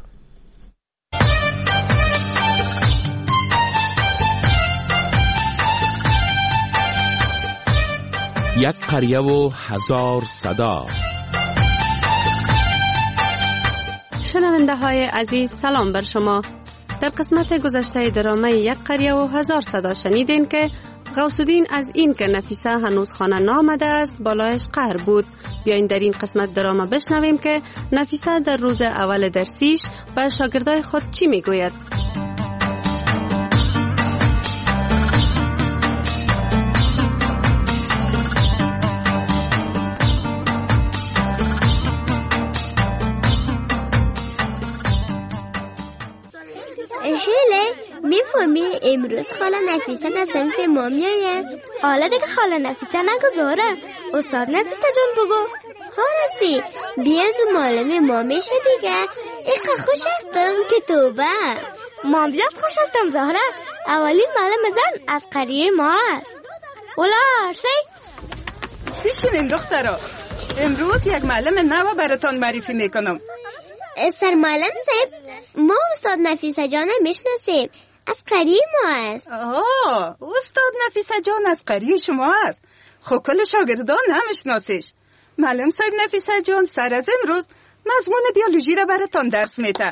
یک قریه و هزار صدا. شنونده های عزیز سلام بر شما. در قسمت گذشته درامه یک قریه و هزار صدا شنیدین که غوث‌الدین از این که نفیسه هنوز خانه نامده است بالایش قهر بود. بیاین در این قسمت درامه بشنویم که نفیسه در روز اول درسیش به شاگردای خود چی میگوید. میفهمی امروز خاله نفیسه از صنف ما میآید؟ حالا دیگه خاله نفیسه نگذاره. استاد نفیسه جان بگو. ها راستی بیا زو معلم ما میشه دیگه. ایقا خوش هستم که توبه. ما زیاد خوش هستم زهره. اولین معلم زن از قریه ما است. اولا عرصه بشینین دخترا. امروز یک معلم نو براتان معرفی میکنم. سر معلم صاحب ما استاد نفیسه جان میشناسیم، از قریه ما است. آه استاد نفیسه جان از قریه شما است. خب کل شاگردان نمیشناسیش. معلم صاحب نفیسه جان سر از امروز مضمون بیولوژی را براتان درس میده.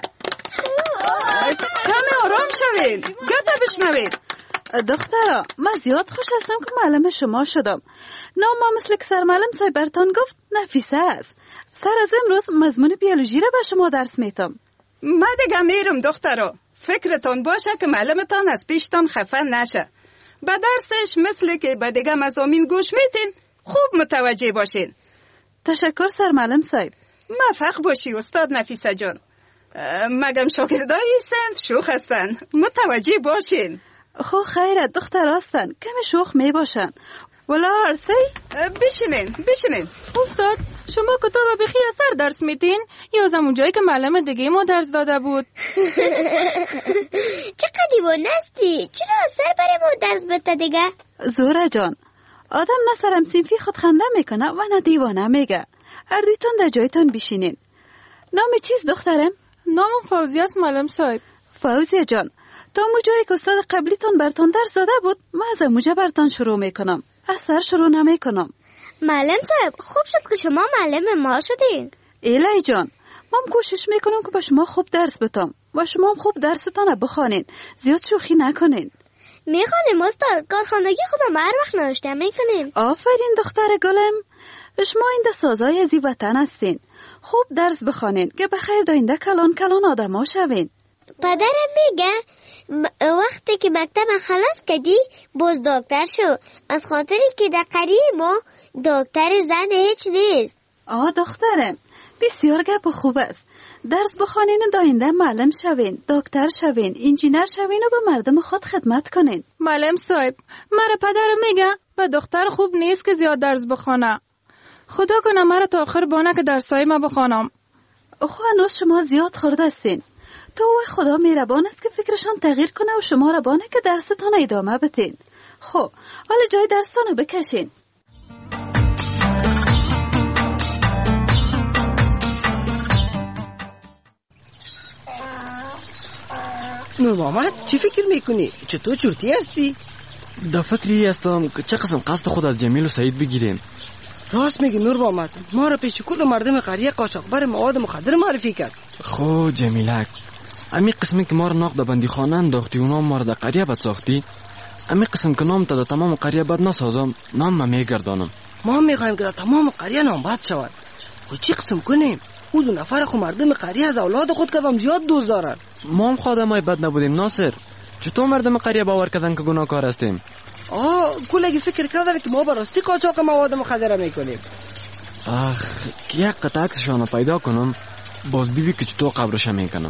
کمی آرام شوین، گپ بشنوین. دخترا من زیاد خوش هستم که معلم شما شدم. نام مثل که سر معلم صاحب براتان گفت نفیسه است. سر از امروز مضمون بیولوژی را به شما درس میتم. من دیگه میرم دخترا. فکرتان باشه که معلمتان از پیشتان خفه نشه. به درسش مثل که به دیگه مضامین گوش میتین خوب متوجه باشین. تشکر سر معلم صاحب. موفق باشی استاد نفیسه جان. مگم شاگردای صنف شوخ هستن، متوجه باشین. خو خیرت دختر هستن، کمی شوخ می باشن. ولا عرصی؟ بشینین بشینین. استاد شما کتاب بخی اثر درس میتین یا زمون جایی که معلم دیگه ما درس داده بود؟ چقدر دیوانه هستی؟ چرا اثر برای ما درس بده دیگه؟ زوره جان، آدم نه سرم صنفی خود خنده میکنه و نه دیوانه میگه. هر دویتون در جایتون بشینین. نام چیز دخترم؟ نام فوزی است معلم صاحب. فوزی جان، تا موجایی که استاد قبلیتون برتان درس داده بود ما از موجه برتان شروع میکنم، اثر شروع نمی کنم. معلم صاحب خوب شد که شما معلم ما شدین. ایلی جان، ما کوشش میکنم که با شما خوب درس بتم و شما هم خوب درستان بخوانین، زیاد شوخی نکنین. میخوانیم استاد، کارخانگی خودم هر وقت نوشته میکنیم. آفرین دختر گلم، شما این سازای از وطن هستین. خوب درس بخوانین که بخیر داینده کلان کلان آدم ها شوین. پدرم میگه وقتی که مکتب خلاص کردی باز دکتر شو، از خاطری که در قریه ما دکتر زن هیچ نیست. آه دخترم بسیار گپ خوب است. درس بخوانین و داینده معلم شوین، دکتر شوین، انجینر شوین و به مردم خود خدمت کنین. معلم صاحب مرا پدرم میگه به دختر خوب نیست که زیاد درس بخونه. خدا کنه مرا تا آخر بانه که درسای ما بخوانم. خو هنوز شما زیاد خورده هستین. تو خدا مهربان است که فکرشان تغییر کنه و شما را بانه که درستان ادامه بتین. خب حالا جای درستان رو بکشین. نور محمد چی فکر میکنی؟ چطور چورتی هستی؟ در فکری هستم که چه قسم قصد خود از جمیل و سعید بگیریم. راست میگی نور محمد، ما را پیش کل مردم قریه قاچاقبر مواد مخدر معرفی کرد. خو جمیلک، امی قسمی که ما را ناق در بندی خانه انداختی و نام ما را در قریه بد ساختی، امی قسم که نام تا در تمام قریه بد نسازم، نام ما میگردانم. ما میخوایم که در تمام قریه نام بد شود. خو چی قسم کنیم؟ او دو نفر خو مردم قریه از اولاد خود کدام زیاد دوست دارن. ما هم خادمای بد نبودیم ناصر. چطور مردم قریه باور کردن که گناهکار هستیم؟ آه کلگی فکر کردن که ما براستی قاچاق مواد مخدر میکنیم. آخ که یک قطع عکسشان پیدا کنم باز بیبی که چطور قبرش میکنم.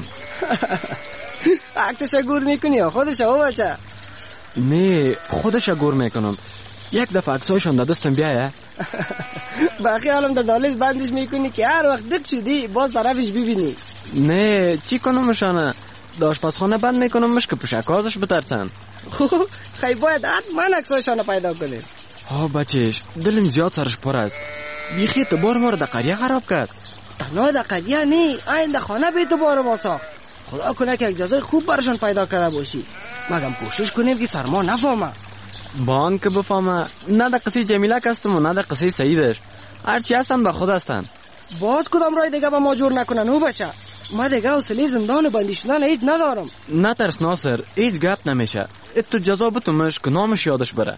عکسش گور میکنی یا خودش او بچه؟ نه خودش گور میکنم. یک دفعه عکسایشان در دستم بیایه. باقی حالم در دالش بندش میکنی که هر وقت دق شدی باز طرفش ببینی. نه چی کنمشانه؟ داشت پس خانه بند میکنمش که پشکازش بترسن. خیلی باید حتما عکسایشان پیدا کنیم. ها بچهش دلم زیاد سرش پر است. بیخی تبار ما رو در قریه خراب کرد. تنها در قریه نه، این در خانه به تبار ما ساخت. خدا کنه که یک جزای خوب برشان پیدا کرده باشی. مگم کوشش کنیم که سرما نفهمه. بان که بفهمه نه در قصه جمیلک هستم و نه در قصه سعیدش. هرچی هستن به خود هستن. باز کدام رای دیگه با ما جور نکنن او بچه. ما دیگه حوصله زندان بندی شدن هیچ ندارم. نه ترس ناصر، هیچ گپ نمیشه. ات تو جزا بتومش که نامش یادش بره.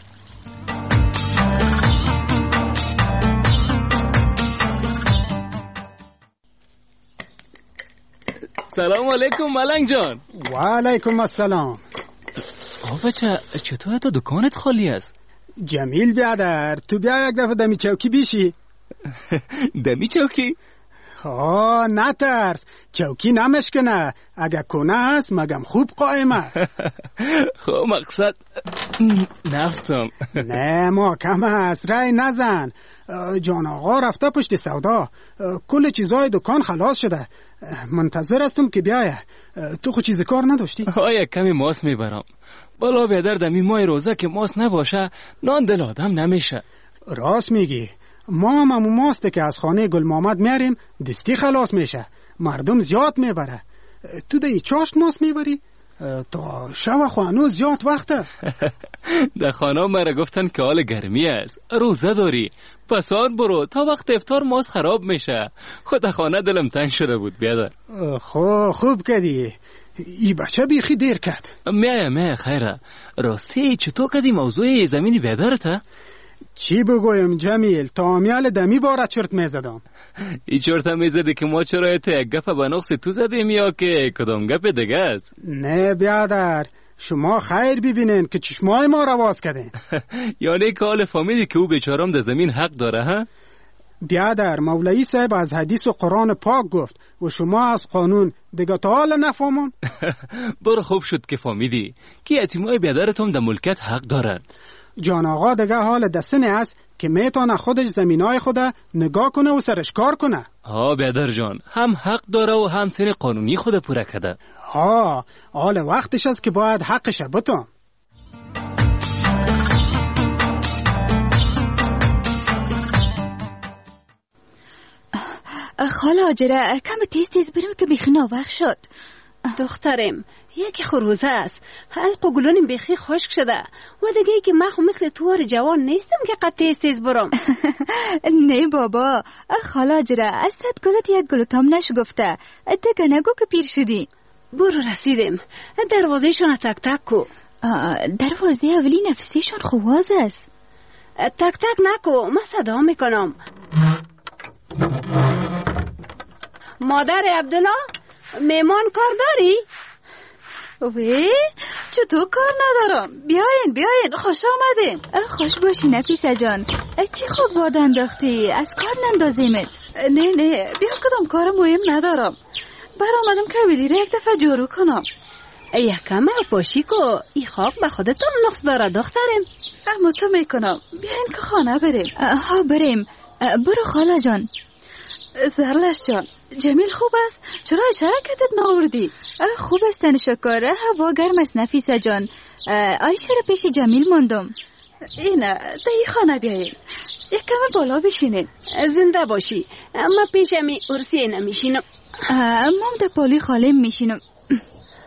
سلام علیکم ملنگ جان. و علیکم السلام. آه بچه چطور تو دکانت خالی است؟ جمیل بیادر تو بیا یک دفعه دمی چوکی بیشی. دمی چوکی؟ آه نترس، چوکی نمشکنه، اگه کنه هست مگم خوب قائم است. خب مقصد نفتم. نه ما کم هست، رای نزن. جان آقا رفته پشت سودا، کل چیزای دکان خلاص شده. منتظر هستم که بیایه. تو خود چیز کار نداشتی؟ آه یک کمی ماس میبرم. بالا بیادر دمی مای روزه که ماس نباشه نان دل آدم نمیشه. راست میگی. ما هم همون ماسته که از خانه گل محمد میاریم دستی خلاص میشه. مردم زیاد میبره. تو ده چاشت ماست میبری؟ تا شب خوانو زیاد وقت است. در خانه مرا گفتن که حال گرمی است، روزه داری، پس آن برو تا وقت افطار ماست خراب میشه. خود خانه دلم تنگ شده بود بیادر. خب خوب کردی. ای بچه بیخی دیر کرد. میه میه خیره. راستی چطور کردی موضوع زمینی بیادرته؟ چی بگویم جمیل، تا امیال دمی بارا چرت میزدم. ای چرت میزدی که ما چرا تو یک گپ به نقص تو زدیم یا که کدام گپ دیگه است؟ نه بیادر، شما خیر ببینین که چشمای ما رو باز کردین. یعنی که حال فهمیدی که او بیچارم در زمین حق داره ها؟ بیادر مولوی صاحب از حدیث و قرآن پاک گفت و شما از قانون دیگه تا حال نفهمون. برو خوب شد که فهمیدی که یتیمای بیادرتون در ملکت حق دارن. جان آقا دیگه حال دستنه است که میتونه خودش زمینای خوده نگاه کنه و سرش کار کنه. ها بیادر جان، هم حق داره و هم سر قانونی خود پوره کرده. ها حال وقتش است که باید حقش بتون. خاله آجره کم تیز تیز بریم که بیخی ناوقت شد. دخترم یکی خروزه است، حلق و گلونیم بیخی خشک شده و دیگه ای که من خو مثل توار جوان نیستم که قد تیز تیز برم. نه بابا خاله آجره از صد گلت یک گلوتام نشگفته، دیگه نگو که پیر شدی. برو رسیدم، دروازه شون تک تک کو. دروازه اولی نفسیشون خواز است. تک تک نکو، من صدا میکنم. مادر عبدالله میمان کار داری؟ وی چطور کار ندارم؟ بیاین بیاین، خوش آمدین. خوش باشی نفیسه جان. چی خوب باد انداختی؟ از کار نندازیمت. نه نه بیا کدام کار مهم ندارم. بر آمدم که ویلی را یک دفعه جارو کنم. یکم پاشی کو، ای خاک به خودتون نقص داره دخترم. اما تو میکنم، بیاین که خانه بریم. ها بریم. برو خاله جان. زرلش جان، جمیل خوب است؟ چرا شرکتت ناوردی؟ خوب است تنشکر، هوا گرم است نفیسه جان. آیشه را پیش جمیل ماندم. اینه در این خانه بیاییم، یک کم بالا بشینیم. زنده باشی، اما پیش امی ارسی نمیشینم. مام در پالی خاله میشینم.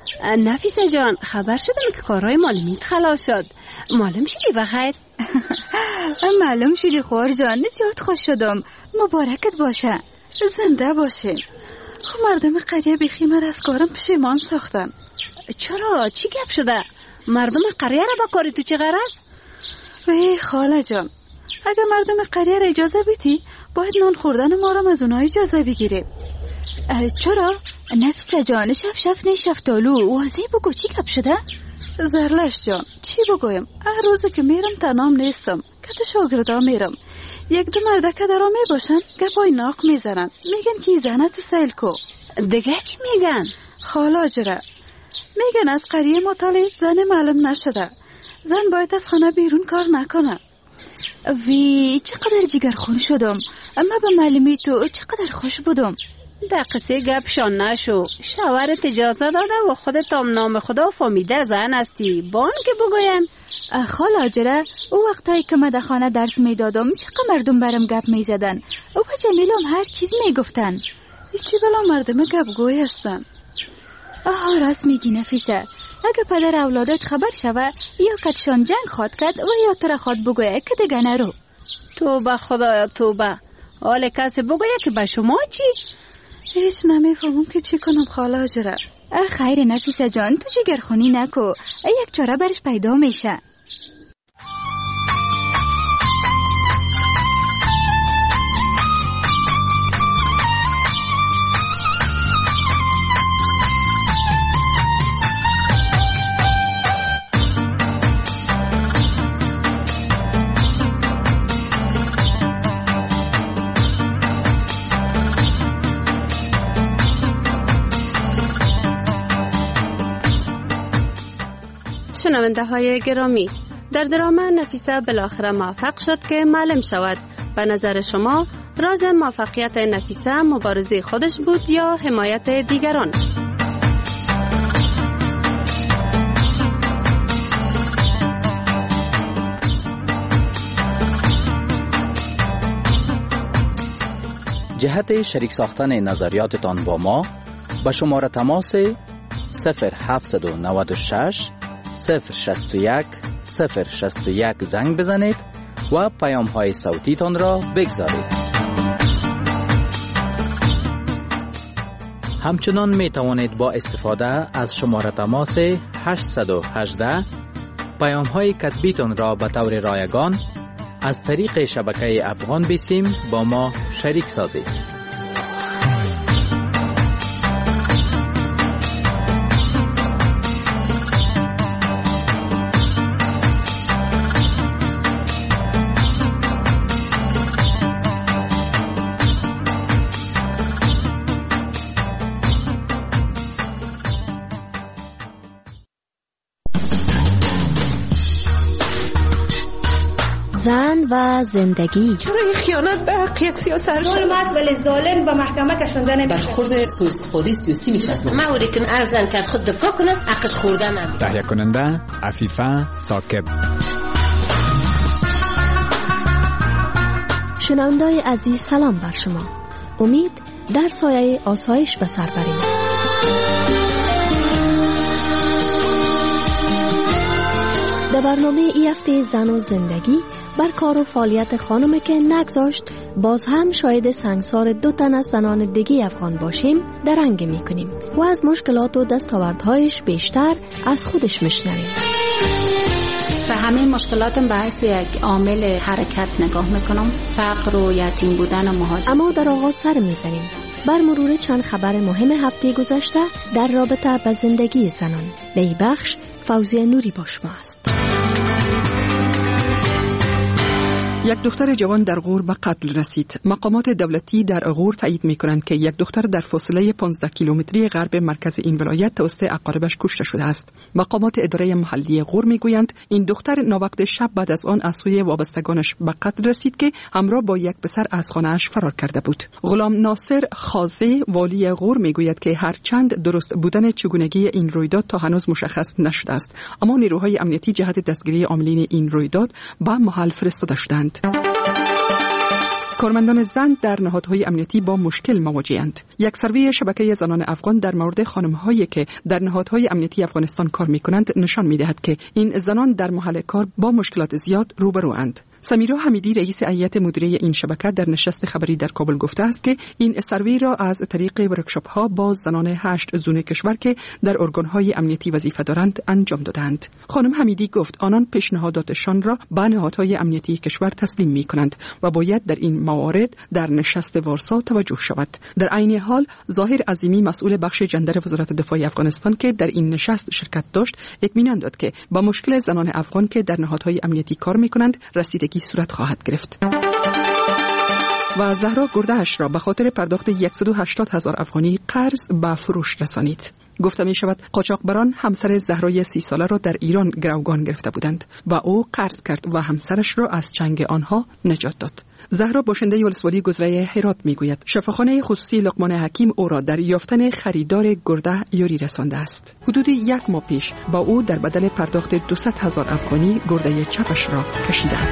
نفیسه جان، خبر شدم که کارهای معلمیت خلاص شد. معلم شدی بخیر؟ معلوم شدی خور جان، زیاد خوش شدم. مبارکت باشه. زنده باشین. خب مردم قریه بیخیمر از کارم پشیمان ساختن. چرا؟ چی گپ شده؟ مردم قریه را با کاری تو چه غرض؟ وی خاله جان، اگه مردم قریه را اجازه بیتی باید نان خوردن ما را از اونها اجازه بگیریم. چرا؟ نفیسه جان، شف شف نه شفتالو واضح بگو چی گپ شده؟ زرلش جان، چی بگویم؟ هر روزی که میرم تنام نیستم، کت شاگردا میرم. یک دو مردکه درا می باشن گپای ناق میزنن، میگن که زنه تو سیل کو. دیگه چی میگن؟ خالا جره میگن از قریه مطالعه زن معلم نشده، زن باید از خانه بیرون کار نکنه. وی چقدر جگرخون شدم، اما به معلمی تو چقدر خوش بودم. در قصه گپشان نشو، شوهرت اجازه داده و خودت هم نام خدا فهمیده زن هستی، بان که بگویم. خالا جره او وقتایی که من در خانه درس میدادم چقدر مردم برم گپ میزدن او با جمیل هم هر چیز میگفتن. چی بلا مردم گپ گوی هستن. آها راست میگی نفیسه، اگه پدر اولادت خبر شوه یا کتشان جنگ خواد کرد و یا تر خواد بگویه که دیگه نرو. توبه خدایا توبه، حال کسی بگویه که به شما چی؟ هیچ نمیفهمم که چی کنم خالا جره. خیر نفیسه جان، تو جگرخونی نکو، یک چاره برش پیدا میشه. شنونده های گرامی، در درام نفیسه بالاخره موفق شد که معلم شود. به نظر شما راز موفقیت نفیسه مبارزه خودش بود یا حمایت دیگران؟ جهت شریک ساختن نظریاتتان با ما به شماره تماس صفر هفت نه شش صفر شصت و یک صفر شصت و یک زنگ بزنید و پیام های صوتی تان را بگذارید. همچنان می توانید با استفاده از شماره تماس هشت یک هشت پیام های کتبی تان را به طور رایگان از طریق شبکه افغان بیسیم با ما شریک سازید. زن و زندگی. چرا این خیانت به حق یک سیاست ظلم است ولی ظالم به محکمه کشونده نمیشه. برخورد سوء استفاده سیاسی میچسبه. ما اوری که ارزن که از خود دفاع کنه حقش خوردن نمیشه. تهیه کننده عفیفه ساکب. شنونده‌های عزیز سلام بر شما. امید در سایه آسایش به سر بریم. در برنامه ای هفته زن و زندگی بر کار و فعالیت خانم که نگذاشت باز هم شاید سنگسار دو تن از زنان دیگه افغان باشیم درنگ می کنیم و از مشکلات و دستاوردهایش بیشتر از خودش میشنویم. و همه مشکلاتم به حیث یک عامل حرکت نگاه میکنم، فقر و یتیم بودن و مهاجرت. اما در آغاز سر میزنیم بر مرور چند خبر مهم هفته گذشته در رابطه با زندگی زنان. در این بخش فوزیه نوری با شما است. یک دختر جوان در غور به قتل رسید. مقامات دولتی در غور تایید می‌کنند که یک دختر در فاصله پانزده کیلومتری غرب مرکز این ولایت توسط اقاربش کشته شده است. مقامات اداره محلی غور میگویند این دختر ناوقت شب بعد از آن از سوی وابستگانش به قتل رسید که همراه با یک پسر از خانه‌اش فرار کرده بود. غلام ناصر خازه والی غور میگوید که هرچند درست بودن چگونگی این رویداد تا هنوز مشخص نشده است، اما نیروهای امنیتی جهت دستگیری عاملین این رویداد به محل فرستاده شدند. کارمندان زن در نهادهای امنیتی با مشکل مواجه‌اند. یک سروی شبکه زنان افغان در مورد خانم‌هایی که در نهادهای امنیتی افغانستان کار می‌کنند نشان می‌دهد که این زنان در محل کار با مشکلات زیاد روبروند. سمیرا حمیدی رئیس هیئت مدیره این شبکه در نشست خبری در کابل گفته است که این سروی را از طریق ورکشاپ‌ها با زنان هشت زون کشور که در ارگان‌های امنیتی وظیفه دارند انجام دادند. خانم حمیدی گفت آنان پیشنهاداتشان را به نهادهای امنیتی کشور تسلیم می‌کنند و باید در این موارد در نشست وارسا توجه شود. در عین حال ظاهر عظیمی مسئول بخش جندر وزارت دفاع افغانستان که در این نشست شرکت داشت اطمینان داد که با مشکل زنان افغان که در نهادهای امنیتی کار می‌کنند رسیدگی صورت خواهد گرفت. و زهرا گرده‌اش را به خاطر پرداخت صد و هشتاد هزار افغانی قرض به فروش رسانید. گفته می شود قاچاقبران همسر زهرای سی ساله را در ایران گروگان گرفته بودند و او قرض کرد و همسرش را از چنگ آنها نجات داد. زهرا باشنده ولسوالی گذره هرات میگوید شفاخانه خصوصی لقمان حکیم او را در یافتن خریدار گرده یاری رسانده است. حدود یک ماه پیش با او در بدل پرداخت دویست هزار افغانی گرده چپش را کشیدند.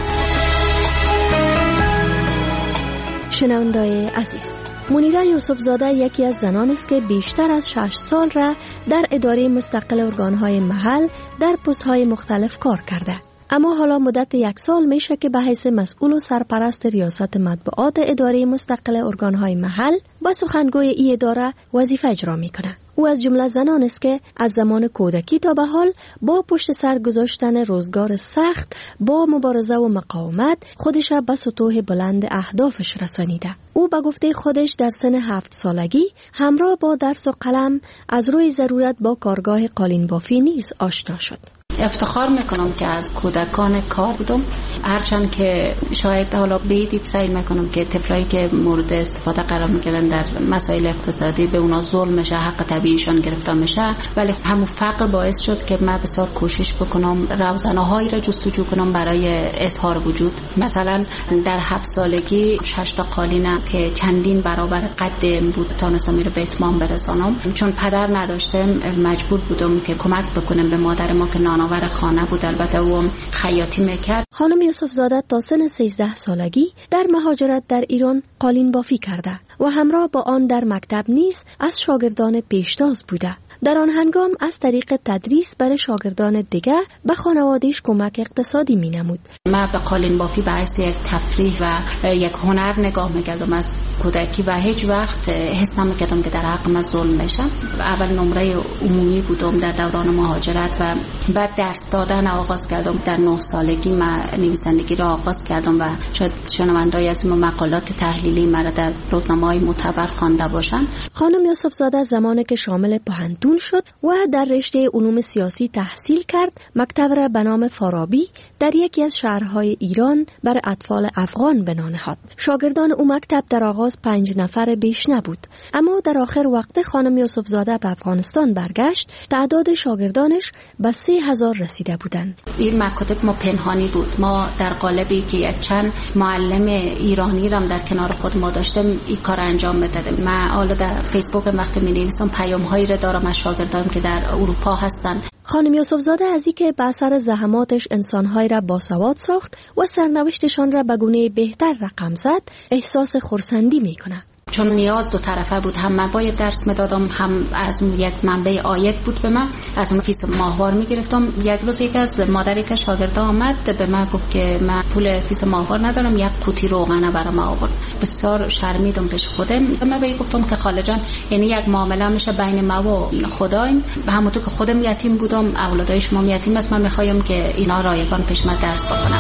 شنونده‌های عزیز، منیره یوسف زاده یکی از زنان است که بیشتر از شش سال را در اداره مستقل ارگان‌های محل در پست‌های مختلف کار کرده. اما حالا مدت یک سال میشه که به حیث مسئول و سرپرست ریاست مطبوعات اداره مستقل ارگان‌های محل با سخنگوی این اداره وظیفه اجرا میکنه. او از جمله زنان است که از زمان کودکی تا به حال با پشت سر گذاشتن روزگار سخت با مبارزه و مقاومت خودش به سطوح بلند اهدافش رسانیده. او به گفته خودش در سن هفت سالگی همراه با درس و قلم از روی ضرورت با کارگاه قالین بافی نیز آشنا شد. افتخار میکنم که از کودکان کار بودم، هرچند که شاید حالا بیدید سعی میکنم که طفلایی که مورد استفاده قرار میگیرن در مسائل اقتصادی به اونا ظلم میشه، حق طبیعیشان گرفته میشه، ولی همون فقر باعث شد که من بسیار کوشش بکنم روزنه‌هایی را جستجو کنم برای اظهار وجود. مثلا در هفت سالگی شش تا قالینم که چندین برابر قدم بود تونستم رو به اتمام برسانم. چون پدر نداشتم مجبور بودم که کمک بکنم به مادر ما که نانآور خانه بود، البته او خیاطی میکرد. خانم یوسف زاده تا سن سیزده سالگی در مهاجرت در ایران قالین بافی کرده و همراه با آن در مکتب نیز از شاگردان پیشتاز بوده. در آن هنگام از طریق تدریس برای شاگردان دیگر به خانواده‌اش کمک اقتصادی می‌نمود. من به قالین بافی به حیث یک تفریح و یک هنر نگاه می‌کردم از کودکی و هیچ وقت حس نمی‌کردم که در حق من ظلم میشه. اول نمره عمومی بودم در دوران مهاجرت و بعد درس دادن آغاز کردم. در نه سالگی من نویسندگی را آغاز کردم و شاید شنونده‌ای از این مقالات تحلیلی مرا در روزنامه‌های معتبر خوانده باشند. خانم یوسف زاده زمانی که شامل پهندون شد و در رشته علوم سیاسی تحصیل کرد، مکتب را به نام فارابی در یکی از شهرهای ایران برای اطفال افغان بنا نهاد. شاگردان او مکتب در آغاز پنج نفر بیش نبود، اما در آخر وقت خانم یوسف زاده به افغانستان برگشت، تعداد شاگردانش به سه هزار رسیده بودند. این مکاتب ما پنهانی بود. ما در قالبی که یک چند معلم ایرانی را در کنار خود ما داشتم این کار انجام میدادم. من حالا در فیسبوک وقتی می‌نویسم پیام‌هایی را دارم از شاگردان که در اروپا هستند. خانم یوسف زاده از اینکه به اثر زحماتش انسان‌های را باسواد ساخت و سرنوشتشان را به گونه بهتر رقم زد، احساس خرسندی می‌کند. چون نیاز دو طرفه بود، هم من باید درس میدادم، هم از اون یک منبع عاید بود به من، از اون فیس ماهوار میگرفتم. یک روز یک از مادری که شاگرد آمد به من گفت که من پول فیس ماهوار ندارم، یک قوطی روغن برام آورد. بسیار شرمیدم پیش خودم. من به گفتم که خاله جان، یعنی یک معامله میشه بین ما و خدایم، همونطور که خودم یتیم بودم اولادای شما یتیم است، من میخوایم که اینا رایگان پیش من درس بخونم.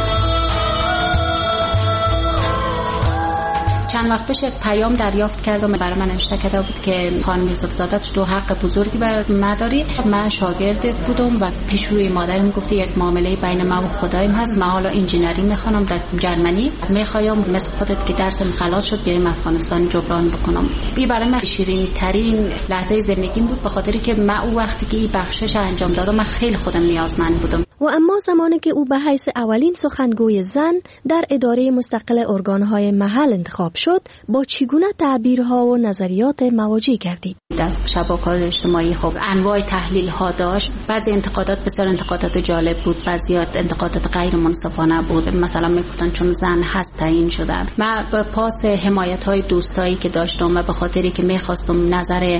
چند وقت پیش یک پیام دریافت کردم، برای من نوشته کرده بود که خانم یوسف زاده تو حق بزرگی بر من داری. من شاگرد بودم و پیش روی مادرم گفت یک معامله بین ما و خدایم هست. من حالا انجینری میخوام در جرمنی، میخوایم مثل خودت که درسم خلاص شد بریم افغانستان جبران بکنم. این برای من شیرین ترین لحظه زندگیم بود، به خاطری که من اون وقتی که این بخشش انجام دادم من خیلی خودم نیازمند بودم. و اما زمانی که او به حیث اولین سخنگوی زن در اداره مستقل ارگانهای محل انتخاب شد، با چگونه تعبیرها و نظریات مواجه گردید؟ در شبکه‌های اجتماعی خب انواع تحلیل ها داشت. بعضی انتقادات بسیار انتقادات جالب بود، بعضی انتقادات غیر منصفانه بود. مثلا میگفتن چون زن هست تعیین شدن. من به پاس حمایت های دوستایی که داشتم و به خاطری که میخواستم نظر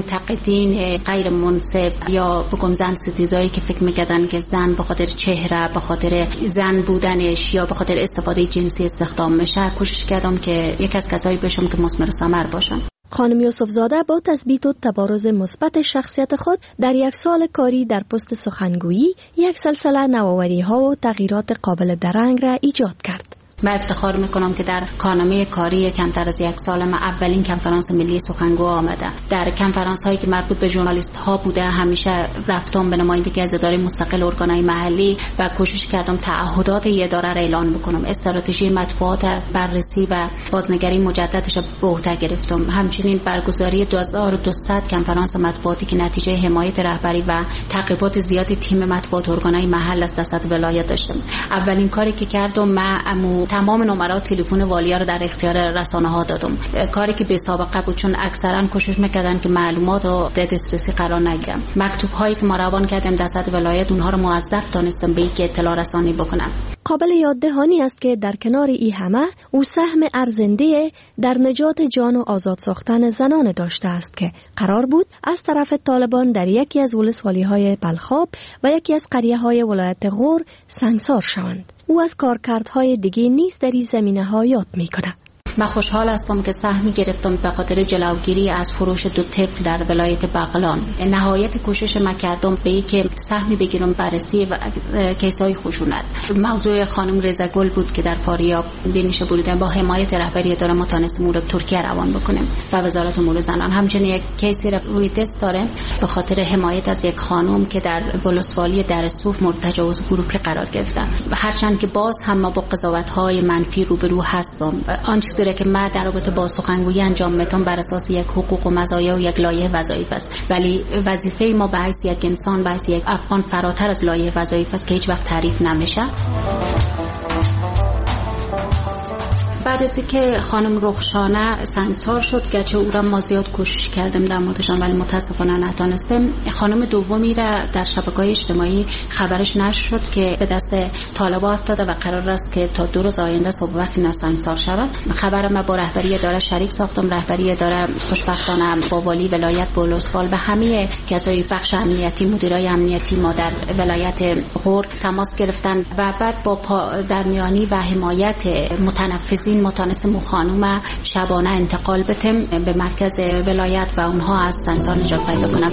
منتقدین غیر منصف یا بگم زن ستیزایی که فکر میکردن که زن به خاطر چهره، به خاطر زن بودنش یا به خاطر استفاده جنسی استخدام میشه، کوشش کردم که یک از کسایی بشم که مثمر ثمر باشم. خانم یوسف زاده با تثبیت و تبارز مثبت شخصیت خود در یک سال کاری در پست سخنگویی یک سلسله نوآوری‌ها و تغییرات قابل درنگ را ایجاد کرد. من افتخار میکنم که در کارنامه کاری کمتر از یک سال من اولین کنفرانس ملی سخنگو آمده. در کنفرانس هایی که مربوط به ژورنالیست ها بوده همیشه رفتم به نمایندگی از اداره مستقل ارگانهای محلی و کوشش کردم تعهدات اداره را اعلان بکنم. استراتژی مطبوعات بررسی و بازنگری مجددش را به عهده گرفتم. همچنین برگزاری دو هزار و دویست کنفرانس مطبوعاتی که نتیجه حمایت رهبری و تعقیبات زیادی تیم مطبوعات ارگانهای محل از دست ولایت داشتم. اولین کاری که کردم من تمام نمرات تلفن والیا رو در اختیار رسانه ها دادم. کاری که بی سابقه بود، چون اکثرا کوشش میکردن که معلومات رو در دسترسی قرار نگیرن. مکتوب هایی که ما روان کردیم در سطح ولایت اونها رو موظف دانستم به اینکه اطلاع رسانی بکنن. قابل یاد دهانی است که در کنار این همه او سهم ارزنده در نجات جان و آزاد ساختن زنان داشته است که قرار بود از طرف طالبان در یکی از ولسوالی‌های بلخاب و یکی از قریه‌های ولایت غور سنگسار شوند. او از کارکردهای دیگه نیز در این زمینه‌ها یاد می‌کند. من خوشحال هستم که سهمی گرفتم به خاطر جلوگیری از فروش دو طفل در ولایت بغلان. نهایت کوشش من کردم به این که سهمی بگیرم بررسی و کیس‌های خشونت. موضوع خانم رضاگل بود که در فاریاب بینیشه بودن با حمایت رهبری اداره ما تونستیم اون رو ترکیه روان بکنیم و وزارت امور زنان. همچنین یک کیسی رو روی دست داره به خاطر حمایت از یک خانم که در ولسوالی در صوف مورد تجاوز گروهی قرار گرفتن. هرچند که باز هم ما با قضاوت‌های منفی روبرو هستم. آن چیزی که ما در رابطه با سخنگویی انجام میتونم بر اساس یک حقوق و مزایا و یک لایحه وظایف است، ولی وظیفه ما به حیث یک انسان، به حیث یک افغان فراتر از لایحه وظایف است که هیچ وقت تعریف نمیشه. بعد از اینکه خانم رخشانه سنگسار شد، گرچه او را ما زیاد کوشش کردیم در موردشان ولی متاسفانه نتونستیم. خانم دومی را در شبکه‌های اجتماعی خبرش نشر شد که به دست طالبان افتاده و قرار است که تا دو روز آینده صبح وقتی ناسنگسار شود. خبر ما با رهبری اداره شریک ساختم. رهبری اداره خوشبختانه با والی ولایت بولوسوال و همه کسای بخش امنیتی، مدیرای امنیتی ما در ولایت غور تماس گرفتن و بعد با درمیانی و حمایت متنفذین ما تونستیم خانم شبانه انتقال بدیم به مرکز ولایت و اونها از سنگسار نجات پیدا کنند.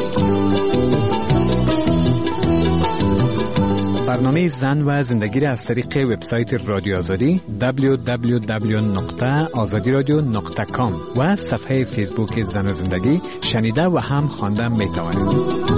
برنامه زن و زندگی از طریق وبسایت رادیو آزادی دبلیو دبلیو دبلیو دات آزادی رادیو دات کام و صفحه فیسبوک زن و زندگی شنیده و هم خواندن میتوانید.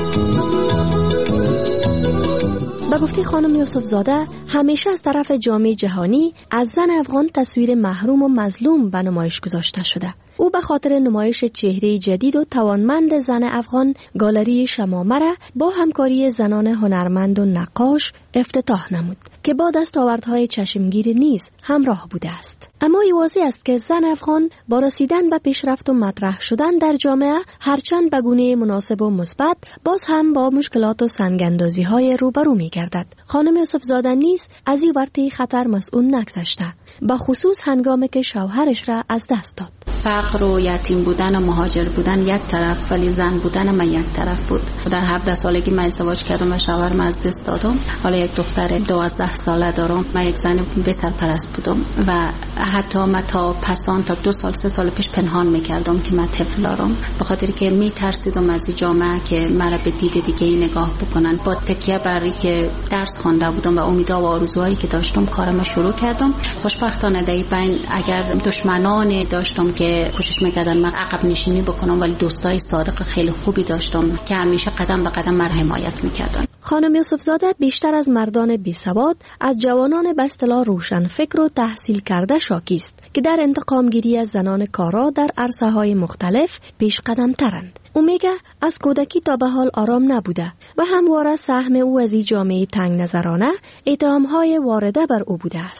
با گفته خانم یوسف زاده همیشه از طرف جامعه جهانی از زن افغان تصویر محروم و مظلوم به نمایش گذاشته شده. او به خاطر نمایش چهره جدید و توانمند زن افغان گالری شمامه را با همکاری زنان هنرمند و نقاش افتتاح نمود که با دستاوردهای چشمگیر نیز همراه بوده است. اما این واضح است که زن افغان با رسیدن به پیشرفت و مطرح شدن در جامعه هرچند به گونه مناسب و مثبت باز هم با مشکلات و سنگ‌اندازی‌های روبرو می‌گردد. خانم یوسف زاده نیز از این ورطه خطر مسئول نگذشته، به خصوص هنگامی که شوهرش را از دست داد. فقر و یتیم بودن و مهاجر بودن یک طرف، ولی زن بودن من یک طرف بود. در هفده سالگی من ازدواج کردم و شوهرم از دست دادم. حالا یک دختر دوازده ساله دارم. من یک زن بسرپرست بودم و حتی من تا پسان تا دو سال سه سال پیش پنهان میکردم که من طفل دارم، به خاطر که میترسیدم از این جامعه که مرا به دید دیگه ای نگاه بکنن. با تکیه بر اینکه درس خوانده بودم و امیدها و آرزوهایی که داشتم کارم شروع کردم. خوشبختانه در این اگر دشمنان داشتم که کوشش میکردن من عقب نشینی بکنم، ولی دوستای صادق خیلی خوبی داشتم که همیشه قدم به قدم من حمایت میکردن. خانم یوسف زاده بیشتر از مردان بی سواد از جوانان به اصطلاح روشن فکر و تحصیل کرده شاکی است که در انتقام گیری از زنان کارا در عرصه های مختلف پیش قدم ترند. او میگه از کودکی تا به حال آرام نبوده و همواره سهم او از این جامعه تنگ نظرانه اتهام‌های وارده بر او بوده است.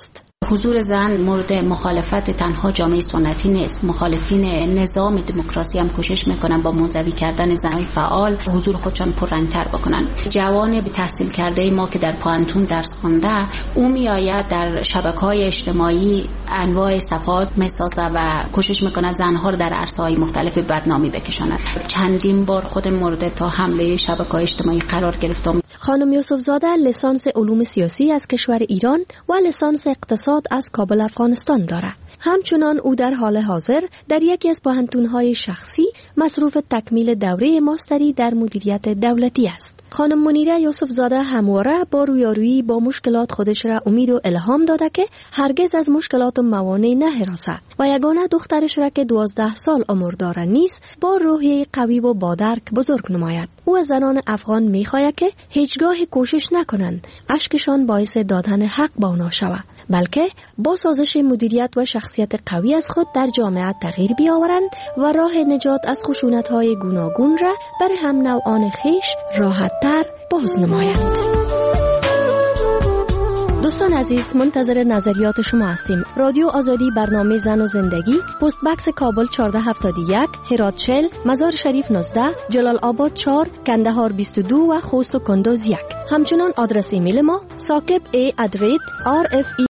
حضور زن مورد مخالفت تنها جامعه سنتی نیست. مخالفین نظام دموکراسی هم کوشش میکنن با منزوی کردن زنای فعال حضور خودشان پررنگتر بکنن. جوان به تحصیل کرده ما که در پانتون درس خونده، او میآید در شبکه‌های اجتماعی انواع صفات میسازه و کوشش میکنه زنها رو در عرصه‌های مختلف بدنامی بکشاند. چندین بار خود مورد تا حمله شبکه‌های اجتماعی قرار گرفتم. خانم یوسف زاده لیسانس علوم سیاسی از کشور ایران و لیسانس اقتصاد از کابل افغانستان دارد. همچنان او در حال حاضر در یکی از پوهنتون‌های شخصی مصروف تکمیل دوره ماستری در مدیریت دولتی است. خانم منیره یوسف زاده همواره با رویارویی با مشکلات خودش را امید و الهام داده که هرگز از مشکلات و موانع نهراسد و یگانه دخترش را که دوازده سال عمر دارد نیست با روحیه قوی و با درک بزرگ نماید. او از زنان افغان می‌خواهد که هیچگاه کوشش نکنند اشکشان باعث دادن حق با آنها شود، بلکه با سازش مدیریت و شخصیت قوی از خود در جامعه تغییر بیاورند و راه نجات از خشونت‌های گوناگون را بر هم نوعان خیش راحت‌تر باز نمایند. دوستان عزیز، منتظر نظریات شما هستیم. رادیو آزادی، برنامه زن و زندگی، پست بکس کابل چهارده هفتاد و یک، هرات چهل، مزار شریف نوزده، جلال آباد چهار، کندهار بیست و دو و خوست و کندوز یک. همچنان آدرس ایمیل ما ساکب ای ادرید آر اف ای